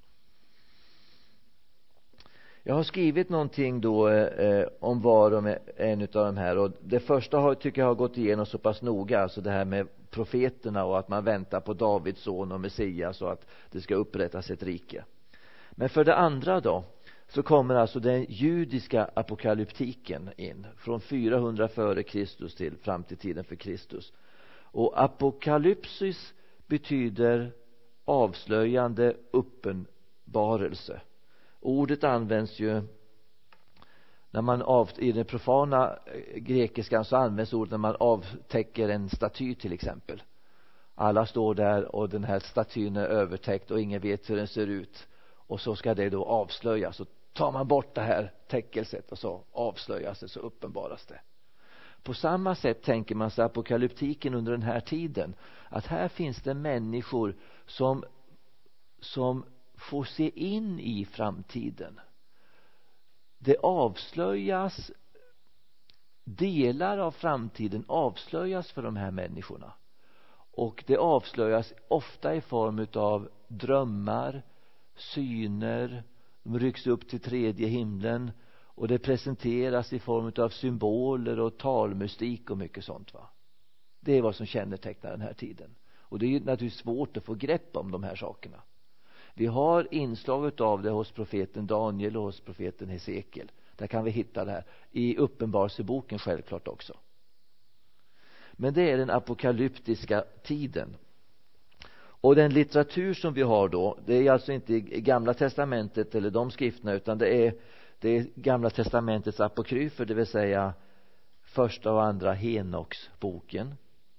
Jag har skrivit någonting då eh, om var och en av de här. Och det första har, tycker jag har gått igenom så pass noga. Alltså det här med profeterna och att man väntar på Davids son och Messias och att det ska upprättas ett rike. Men för det andra då, så kommer alltså den judiska apokalyptiken in. Från fyrahundra före Kristus till fram till tiden för Kristus. Och apokalypsis betyder avslöjande, uppenbarelse. Ordet används ju när man av, i den profana grekiskan så används ordet när man avtäcker en staty till exempel. Alla står där och den här statyn är övertäckt och ingen vet hur den ser ut. Och så ska det då avslöjas. Så tar man bort det här täckelset och så avslöjas det, så uppenbaras det. På samma sätt tänker man sig apokalyptiken under den här tiden. Att här finns det människor som, som får se in i framtiden. Det avslöjas, delar av framtiden avslöjas för de här människorna. Och det avslöjas ofta i form av drömmar, syner, de rycks upp till tredje himlen och det presenteras i form av symboler och talmystik och mycket sånt, va. Det är vad som kännetecknar den här tiden. Och det är ju naturligtvis svårt att få grepp om de här sakerna. Vi har inslag av det hos profeten Daniel och hos profeten Hesekiel. Där kan vi hitta det här. I Uppenbarelseboken självklart också. Men det är den apokalyptiska tiden. Och den litteratur som vi har då, det är alltså inte i Gamla testamentet eller de skrifterna, utan det är, det är Gamla testamentets apokryfer, det vill säga första och andra Henoksboken.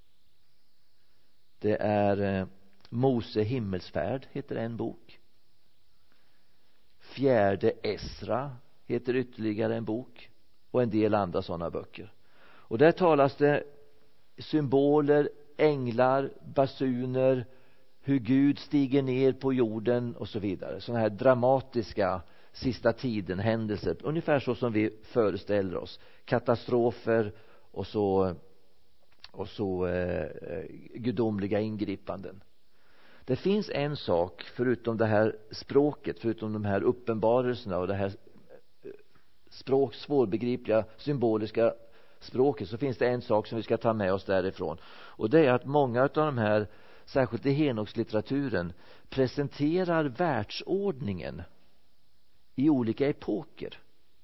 Det är eh, Mose himmelsfärd heter en bok. Fjärde Esra heter ytterligare en bok. Och en del andra sådana böcker. Och där talas det symboler, änglar, basuner, hur Gud stiger ner på jorden och så vidare. Sådana här dramatiska sista tiden händelser. Ungefär så som vi föreställer oss. Katastrofer och så, och så eh, gudomliga ingripanden. Det finns en sak förutom det här språket, förutom de här uppenbarelserna och det här språk, svårbegripliga, symboliska språket, så finns det en sak som vi ska ta med oss därifrån. Och det är att många av de här, särskilt i Henokslitteraturen, presenterar världsordningen i olika epoker.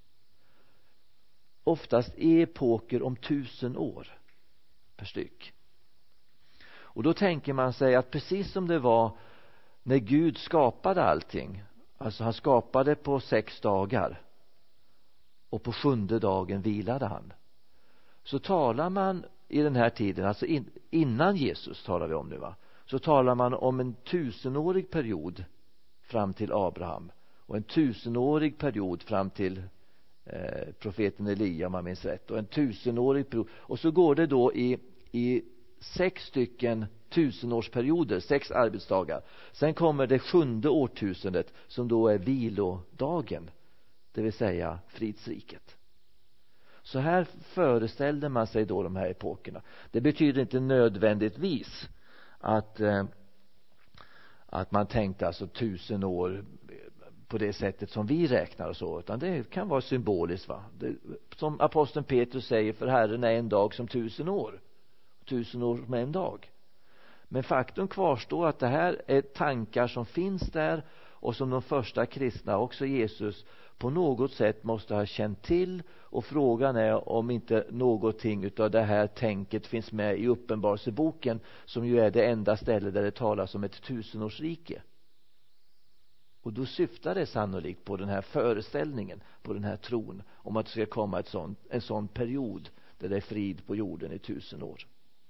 Oftast i epoker om tusen år per styck. Och då tänker man sig att precis som det var när Gud skapade allting, alltså han skapade på sex dagar och på sjunde dagen vilade han, så talar man i den här tiden, alltså in, innan Jesus talar vi om nu, va, så talar man om en tusenårig period fram till Abraham och en tusenårig period fram till eh, profeten Elia, om man minns rätt, och en tusenårig period, och så går det då i, i sex stycken tusenårsperioder, sex arbetsdagar. Sen kommer det sjunde årtusendet som då är vilodagen, det vill säga fridsriket. Så här föreställde man sig då de här epokerna. Det betyder inte nödvändigtvis att eh, att man tänkte alltså tusen år på det sättet som vi räknar och så, utan det kan vara symboliskt, va. Det, som aposteln Petrus säger, för Herren är en dag som tusen år. Tusen år med en dag. Men faktum kvarstår att det här är tankar som finns där och som de första kristna, också Jesus, på något sätt måste ha känt till, och frågan är om inte någonting utav det här tänket finns med i Uppenbarelseboken, som ju är det enda ställe där det talas om ett tusenårsrike. Och då syftar det sannolikt på den här föreställningen, på den här tron om att det ska komma ett sån, en sån period där det är frid på jorden i tusen år.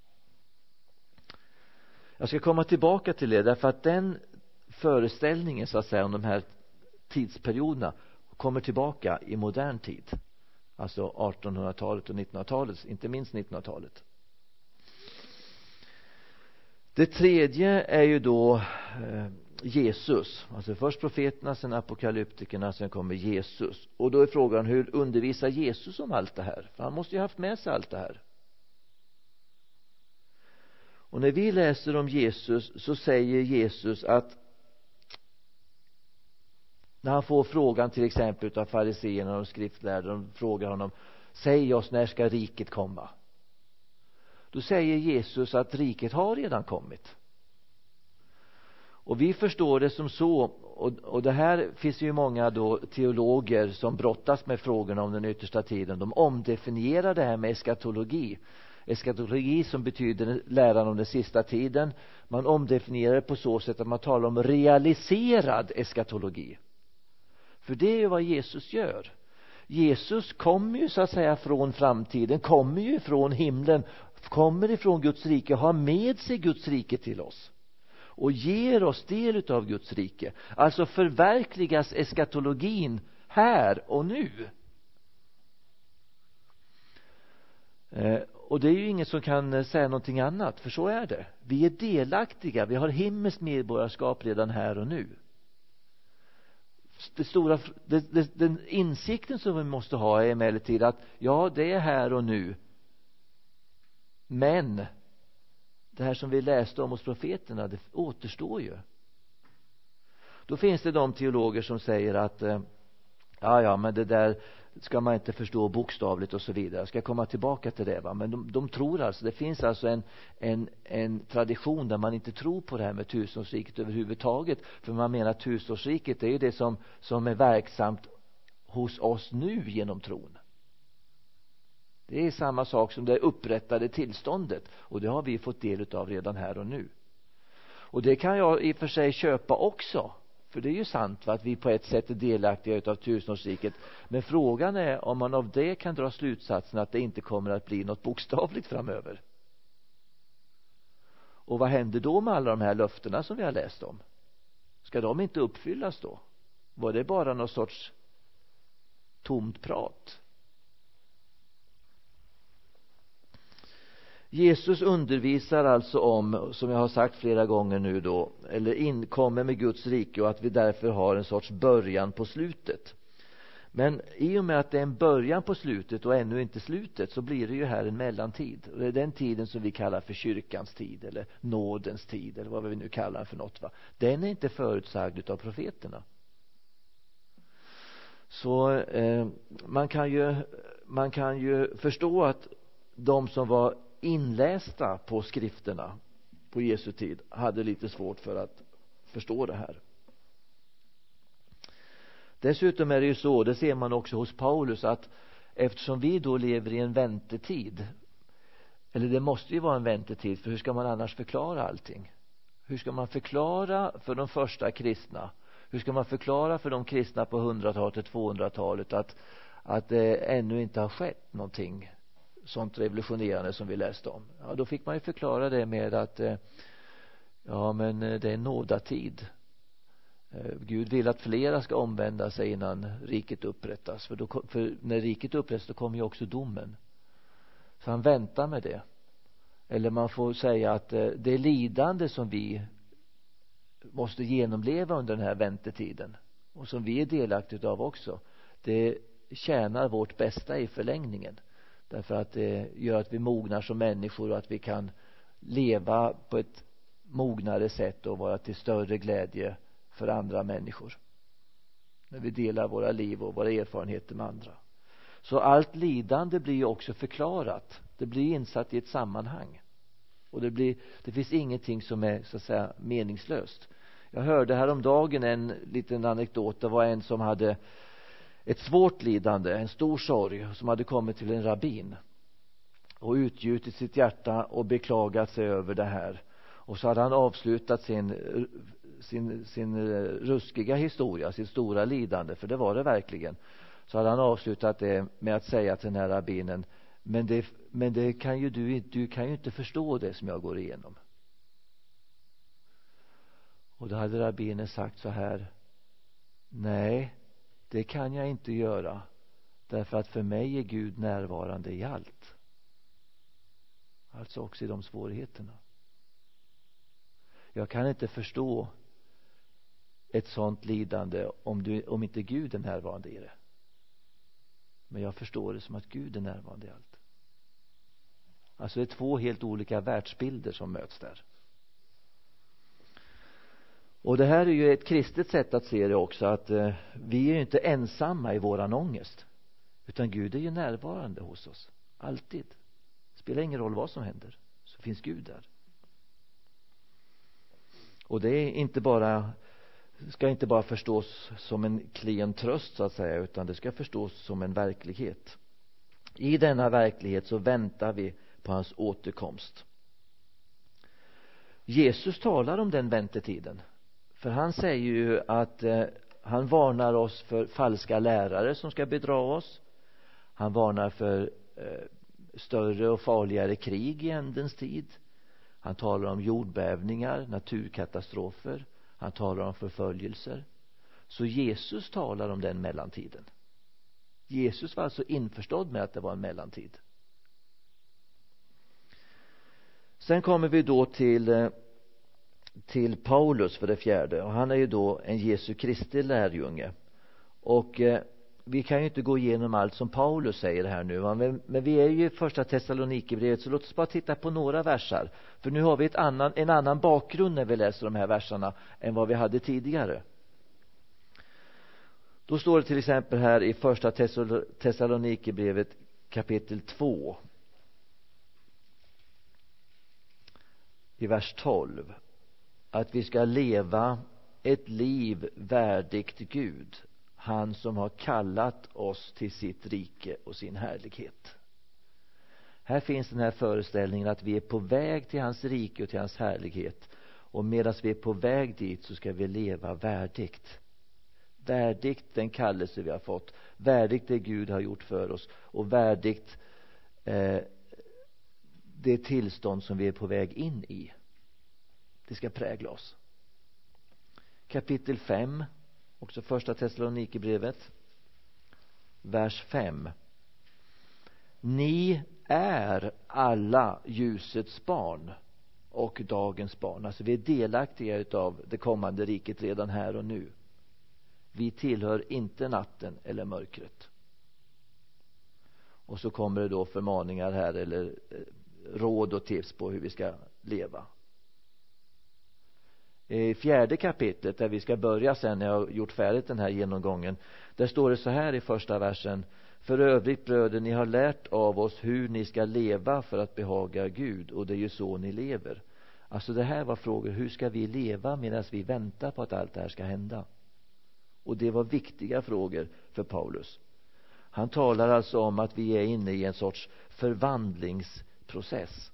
Jag ska komma tillbaka till det därför att den föreställningen så att säga om de här tidsperioderna kommer tillbaka i modern tid. Alltså artonhundratalet och nittonhundratalet, inte minst nittonhundratalet. Det tredje är ju då eh, Jesus. Alltså först profeterna, sen apokalyptikerna, sen kommer Jesus. Och då är frågan, hur undervisar Jesus om allt det här? För han måste ju ha haft med sig allt det här. Och när vi läser om Jesus så säger Jesus att när han får frågan till exempel av fariseerna och skriftlärda, de frågar honom, säg oss när ska riket komma? Då säger Jesus att riket har redan kommit. Och vi förstår det som så, och, och det här finns ju många då teologer som brottas med frågorna om den yttersta tiden. De omdefinierar det här med eskatologi. Eskatologi som betyder läran om den sista tiden. Man omdefinierar det på så sätt att man talar om realiserad eskatologi. För det är ju vad Jesus gör. Jesus kommer ju så att säga från framtiden, kommer ju från himlen, kommer ifrån Guds rike, har med sig Guds rike till oss och ger oss del utav Guds rike. Alltså förverkligas eskatologin här och nu. Eh, och det är ju ingen som kan säga någonting annat, för så är det. Vi är delaktiga, vi har himmelskt medborgarskap redan här och nu. Det stora, det, det, den insikten som vi måste ha är emellertid att ja, det är här och nu. Men det här som vi läste om hos profeterna, det återstår ju. Då finns det de teologer som säger att ja, ja, men det där ska man inte förstå bokstavligt och så vidare. Jag ska komma tillbaka till det, va? Men de, de tror alltså, det finns alltså en, en, en tradition där man inte tror på det här med tusenårsriket överhuvudtaget. För man menar att tusenårsriket är ju det som, som är verksamt hos oss nu genom tron. Det är samma sak som det upprättade tillståndet, och det har vi fått del av redan här och nu. Och det kan jag i och för sig köpa också. För det är ju sant, va, att vi på ett sätt är delaktiga utav tusenårsriket. Men frågan är om man av det kan dra slutsatsen att det inte kommer att bli något bokstavligt framöver. Och vad händer då med alla de här löftena som vi har läst om? Ska de inte uppfyllas då? Var det bara någon sorts tomt prat? Jesus undervisar alltså om, som jag har sagt flera gånger nu då, eller inkommer med Guds rike och att vi därför har en sorts början på slutet. Men i och med att det är en början på slutet och ännu inte slutet, så blir det ju här en mellantid. Och det är den tiden som vi kallar för kyrkans tid eller nådens tid eller vad vi nu kallar för något, va? Den är inte förutsagd av profeterna. Så eh, man kan ju man kan ju förstå att de som var inlästa på skrifterna på Jesu tid hade lite svårt för att förstå det här. Dessutom är det ju så, det ser man också hos Paulus, att eftersom vi då lever i en väntetid, eller det måste ju vara en väntetid, för hur ska man annars förklara allting? Hur ska man förklara för de första kristna, hur ska man förklara för de kristna på hundratalet och tvåhundratalet att, att det ännu inte har skett någonting sånt revolutionerande som vi läste om? Ja, då fick man ju förklara det med att ja, men det är en nådatid. Gud vill att flera ska omvända sig innan riket upprättas, för, då, för när riket upprättas då kommer ju också domen. Så han väntar med det. Eller man får säga att det lidande som vi måste genomleva under den här väntetiden och som vi är delaktiga av också, det tjänar vårt bästa i förlängningen. Därför att det gör att vi mognar som människor och att vi kan leva på ett mognare sätt och vara till större glädje för andra människor. När vi delar våra liv och våra erfarenheter med andra. Så allt lidande blir ju också förklarat. Det blir insatt i ett sammanhang. Och det, blir, det finns ingenting som är så att säga meningslöst. Jag hörde häromdagen en liten anekdot. Det var en som hade ett svårt lidande, en stor sorg, som hade kommit till en rabbin och utgjutit sitt hjärta och beklagat sig över det här. Och så hade han avslutat sin, sin, sin ruskiga historia, sin stora lidande, för det var det verkligen, så hade han avslutat det med att säga till den här rabbinen: men det, men det kan ju du, du kan ju inte förstå det som jag går igenom. Och då hade rabbinen sagt så här: nej, det kan jag inte göra, därför att för mig är Gud närvarande i allt. Alltså också i de svårigheterna. Jag kan inte förstå ett sånt lidande om, du, om inte Gud är närvarande i det. Men jag förstår det som att Gud är närvarande i allt. Alltså det är två helt olika världsbilder som möts där. Och det här är ju ett kristet sätt att se det också, att eh, vi är ju inte ensamma i våran ångest, utan Gud är ju närvarande hos oss alltid. Det spelar ingen roll vad som händer, så finns Gud där. Och det är inte bara, ska inte bara förstås som en klen tröst så att säga, utan det ska förstås som en verklighet. I denna verklighet så väntar vi på hans återkomst. Jesus talar om den väntetiden. För han säger ju att eh, han varnar oss för falska lärare som ska bedra oss. Han varnar för eh, större och farligare krig i ändens tid. Han talar om jordbävningar, naturkatastrofer. Han talar om förföljelser. Så Jesus talar om den mellantiden. Jesus var alltså införstådd med att det var en mellantid. Sen kommer vi då till, till Paulus för det fjärde. Och han är ju då en Jesu Kristi lärjunge. Och eh, vi kan ju inte gå igenom allt som Paulus säger här nu. Men, men vi är ju i första Thessalonikerbrevet, så låt oss bara titta på några versar. För nu har vi ett annan, en annan bakgrund när vi läser de här verserna än vad vi hade tidigare. Då står det till exempel här i första Thessalonikerbrevet kapitel två. I vers tolv. Att vi ska leva ett liv värdigt Gud. Han som har kallat oss till sitt rike och sin härlighet. Här finns den här föreställningen att vi är på väg till hans rike och till hans härlighet. Och medan vi är på väg dit så ska vi leva värdigt. Värdigt den kallelse vi har fått. Värdigt det Gud har gjort för oss. Och värdigt eh, det tillstånd som vi är på väg in i. Det ska prägla oss. Kapitel fem. Också första Thessalonikerbrevet. Vers fem. Ni är alla ljusets barn och dagens barn. Alltså vi är delaktiga utav det kommande riket redan här och nu. Vi tillhör inte natten eller mörkret. Och så kommer det då förmaningar här, eller råd och tips på hur vi ska leva. I fjärde kapitlet, där vi ska börja sen när jag har gjort färdigt den här genomgången, där står det så här i första versen: för övrigt bröder, ni har lärt av oss hur ni ska leva för att behaga Gud, och det är ju så ni lever. Alltså det här var frågor, hur ska vi leva medan vi väntar på att allt det här ska hända? Och det var viktiga frågor för Paulus. Han talar alltså om att vi är inne i en sorts förvandlingsprocess.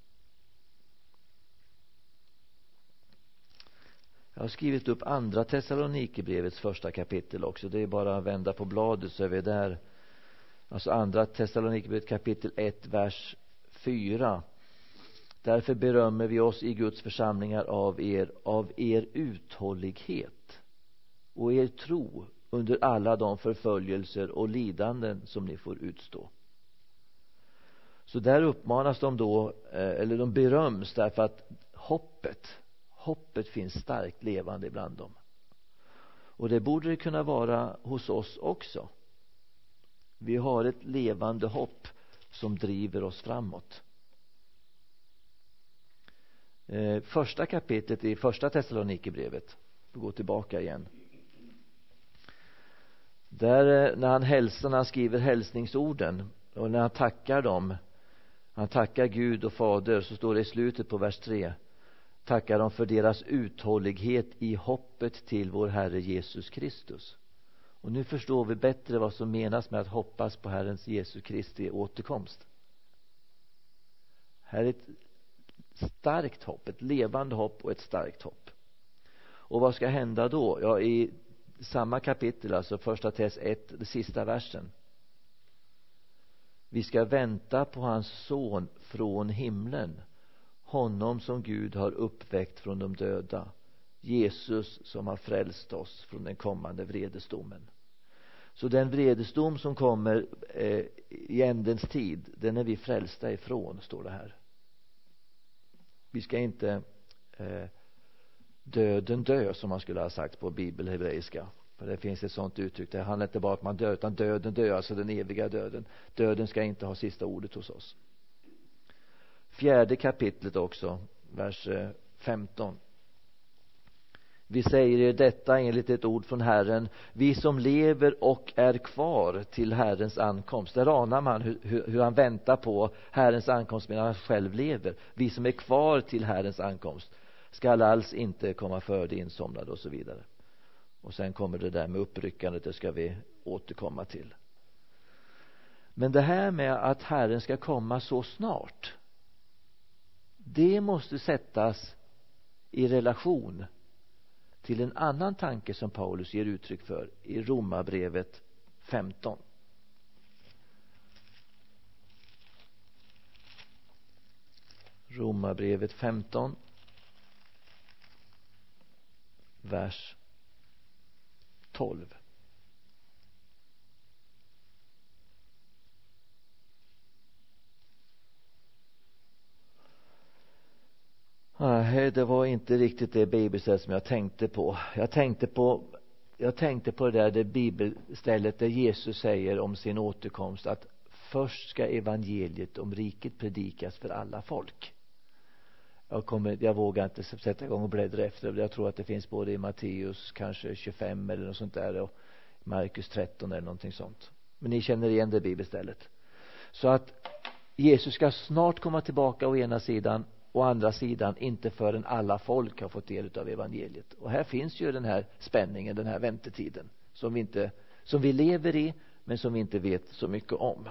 Jag har skrivit upp andra Thessalonikerbrevets första kapitel också. Det är bara att vända på bladet så är vi där. Alltså andra Thessalonikerbrevet kapitel ett, vers fyra. Därför berömmer vi oss i Guds församlingar av er, av er uthållighet och er tro under alla de förföljelser och lidanden som ni får utstå. Så där uppmanas de då, eller de beröms därför att hoppet Hoppet finns starkt levande ibland dem. Och det borde det kunna vara hos oss också. Vi har ett levande hopp som driver oss framåt. Eh, första kapitlet i första Thessalonikerbrevet. Vi går tillbaka igen. Där när han hälsar, när han skriver hälsningsorden och när han tackar dem, han tackar Gud och Fader, så står det i slutet på vers tre: tackar dem för deras uthållighet i hoppet till vår Herre Jesus Kristus. Och nu förstår vi bättre vad som menas med att hoppas på Herrens Jesus Kristi återkomst. Här är ett starkt hopp, ett levande hopp och ett starkt hopp. Och vad ska hända då? Ja, i samma kapitel, alltså första Tess ett, den sista versen. Vi ska vänta på hans son från himlen, honom som Gud har uppväckt från de döda, Jesus som har frälst oss från den kommande vredesdomen. Så den vredesdom som kommer eh, i ändens tid, den är vi frälsta ifrån, står det här. Vi ska inte eh, döden dö, som man skulle ha sagt på bibelhebreiska. För det finns ett sånt uttryck. Det handlar inte bara om att man dör, utan döden dö, alltså den eviga döden. Döden ska inte ha sista ordet hos oss. Fjärde kapitlet också, vers femton. Vi säger er detta enligt ett ord från Herren, vi som lever och är kvar till Herrens ankomst. Där anar man hur, hur, hur han väntar på Herrens ankomst medan han själv lever. Vi som är kvar till Herrens ankomst skall alls inte komma för det insomnade, och så vidare. Och sen kommer det där med uppryckandet, det ska vi återkomma till. Men det här med att Herren ska komma så snart, det måste sättas i relation till en annan tanke som Paulus ger uttryck för i Romarbrevet femton. Romarbrevet femton, vers tolv. Nej, det var inte riktigt det bibelstället som jag tänkte på. Jag tänkte på jag tänkte på det där det bibelstället där Jesus säger om sin återkomst att först ska evangeliet om riket predikas för alla folk. Jag kommer jag vågar inte sätta igång och bläddra efter det. Jag tror att det finns både i Matteus kanske tjugofem eller något sånt där, och Markus tretton eller någonting sånt. Men ni känner igen det bibelstället. Så att Jesus ska snart komma tillbaka å ena sidan, å andra sidan inte förrän alla folk har fått del av evangeliet. Och här finns ju den här spänningen, den här väntetiden som vi inte som vi lever i, men som vi inte vet så mycket om.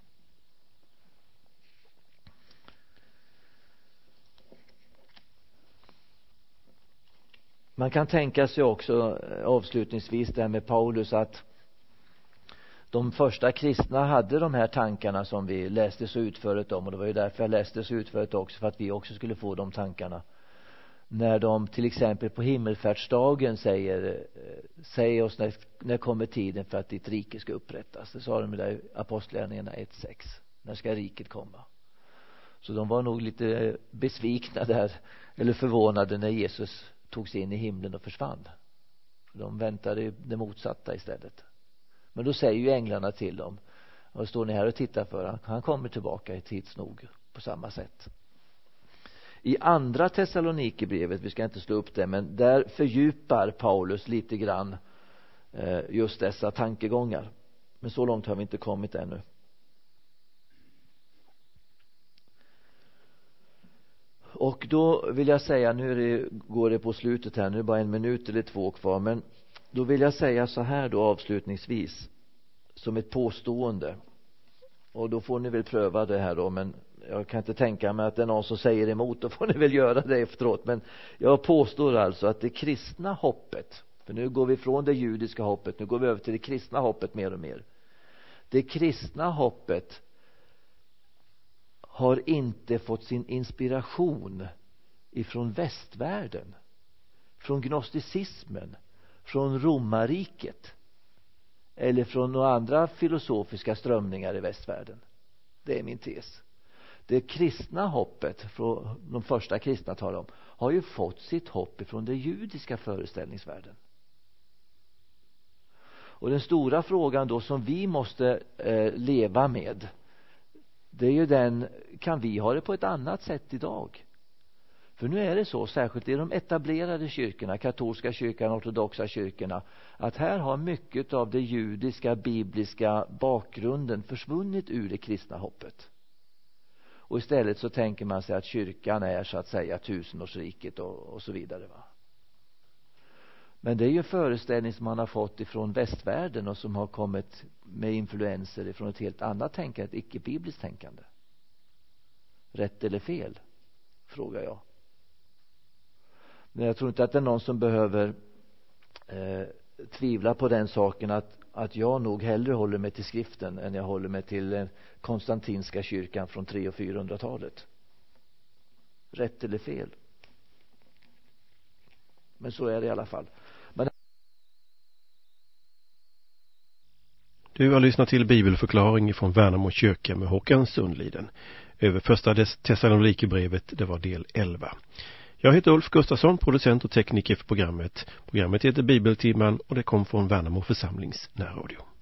Man kan tänka sig också avslutningsvis det här med Paulus, att de första kristna hade de här tankarna som vi läste så utförligt om, och det var ju därför jag läste så utförligt också, för att vi också skulle få de tankarna. När de till exempel på himmelfärdsdagen säger säg oss när, när kommer tiden för att ditt rike ska upprättas. Det sa de där i Apostlagärningarna ett sex. När ska riket komma? Så de var nog lite besvikna där, eller förvånade, när Jesus tog sig in i himlen och försvann. De väntade det motsatta istället. Men då säger ju änglarna till dem, och står ni här och tittar för, han kommer tillbaka i tids nog på samma sätt. I andra Thessalonikerbrevet, vi ska inte slå upp det, men där fördjupar Paulus lite grann eh, just dessa tankegångar. Men så långt har vi inte kommit ännu. Och då vill jag säga, nu är det, går det på slutet här, nu är det bara en minut eller två kvar, men då vill jag säga så här då avslutningsvis, som ett påstående. Och då får ni väl pröva det här då, men jag kan inte tänka mig att det är någon som säger emot, då får ni väl göra det efteråt. Men jag påstår alltså att det kristna hoppet, för nu går vi från det judiska hoppet, nu går vi över till det kristna hoppet mer och mer. Det kristna hoppet har inte fått sin inspiration ifrån västvärlden, från gnosticismen, från romarriket eller från några andra filosofiska strömningar i västvärlden. Det är min tes. Det kristna hoppet, från de första kristna talar om, har ju fått sitt hopp ifrån den judiska föreställningsvärlden. Och den stora frågan då som vi måste eh, leva med, det är ju den, kan vi ha det på ett annat sätt idag? För nu är det så, särskilt i de etablerade kyrkorna, katolska kyrkan, ortodoxa kyrkorna, att här har mycket av det judiska, bibliska bakgrunden försvunnit ur det kristna hoppet. Och istället så tänker man sig att kyrkan är så att säga tusenårsriket och, och så vidare, va? Men det är ju en föreställning som man har fått ifrån västvärlden och som har kommit med influenser ifrån ett helt annat tänkande, ett icke-bibliskt tänkande. Rätt eller fel, frågar jag. Men jag tror inte att det är någon som behöver eh, tvivla på den saken att, att jag nog hellre håller mig till skriften än jag håller mig till den konstantinska kyrkan från tre- och fyrahundratalet. Rätt eller fel. Men så är det i alla fall. Men... Du har lyssnat till bibelförklaring från Värnamo kyrka med Håkan Sundliden. Över första Thessalonikerbrevet, det var del elva. Jag heter Ulf Gustafsson, producent och tekniker för programmet. Programmet heter Bibeltimman och det kom från Värnamo församlings närradio.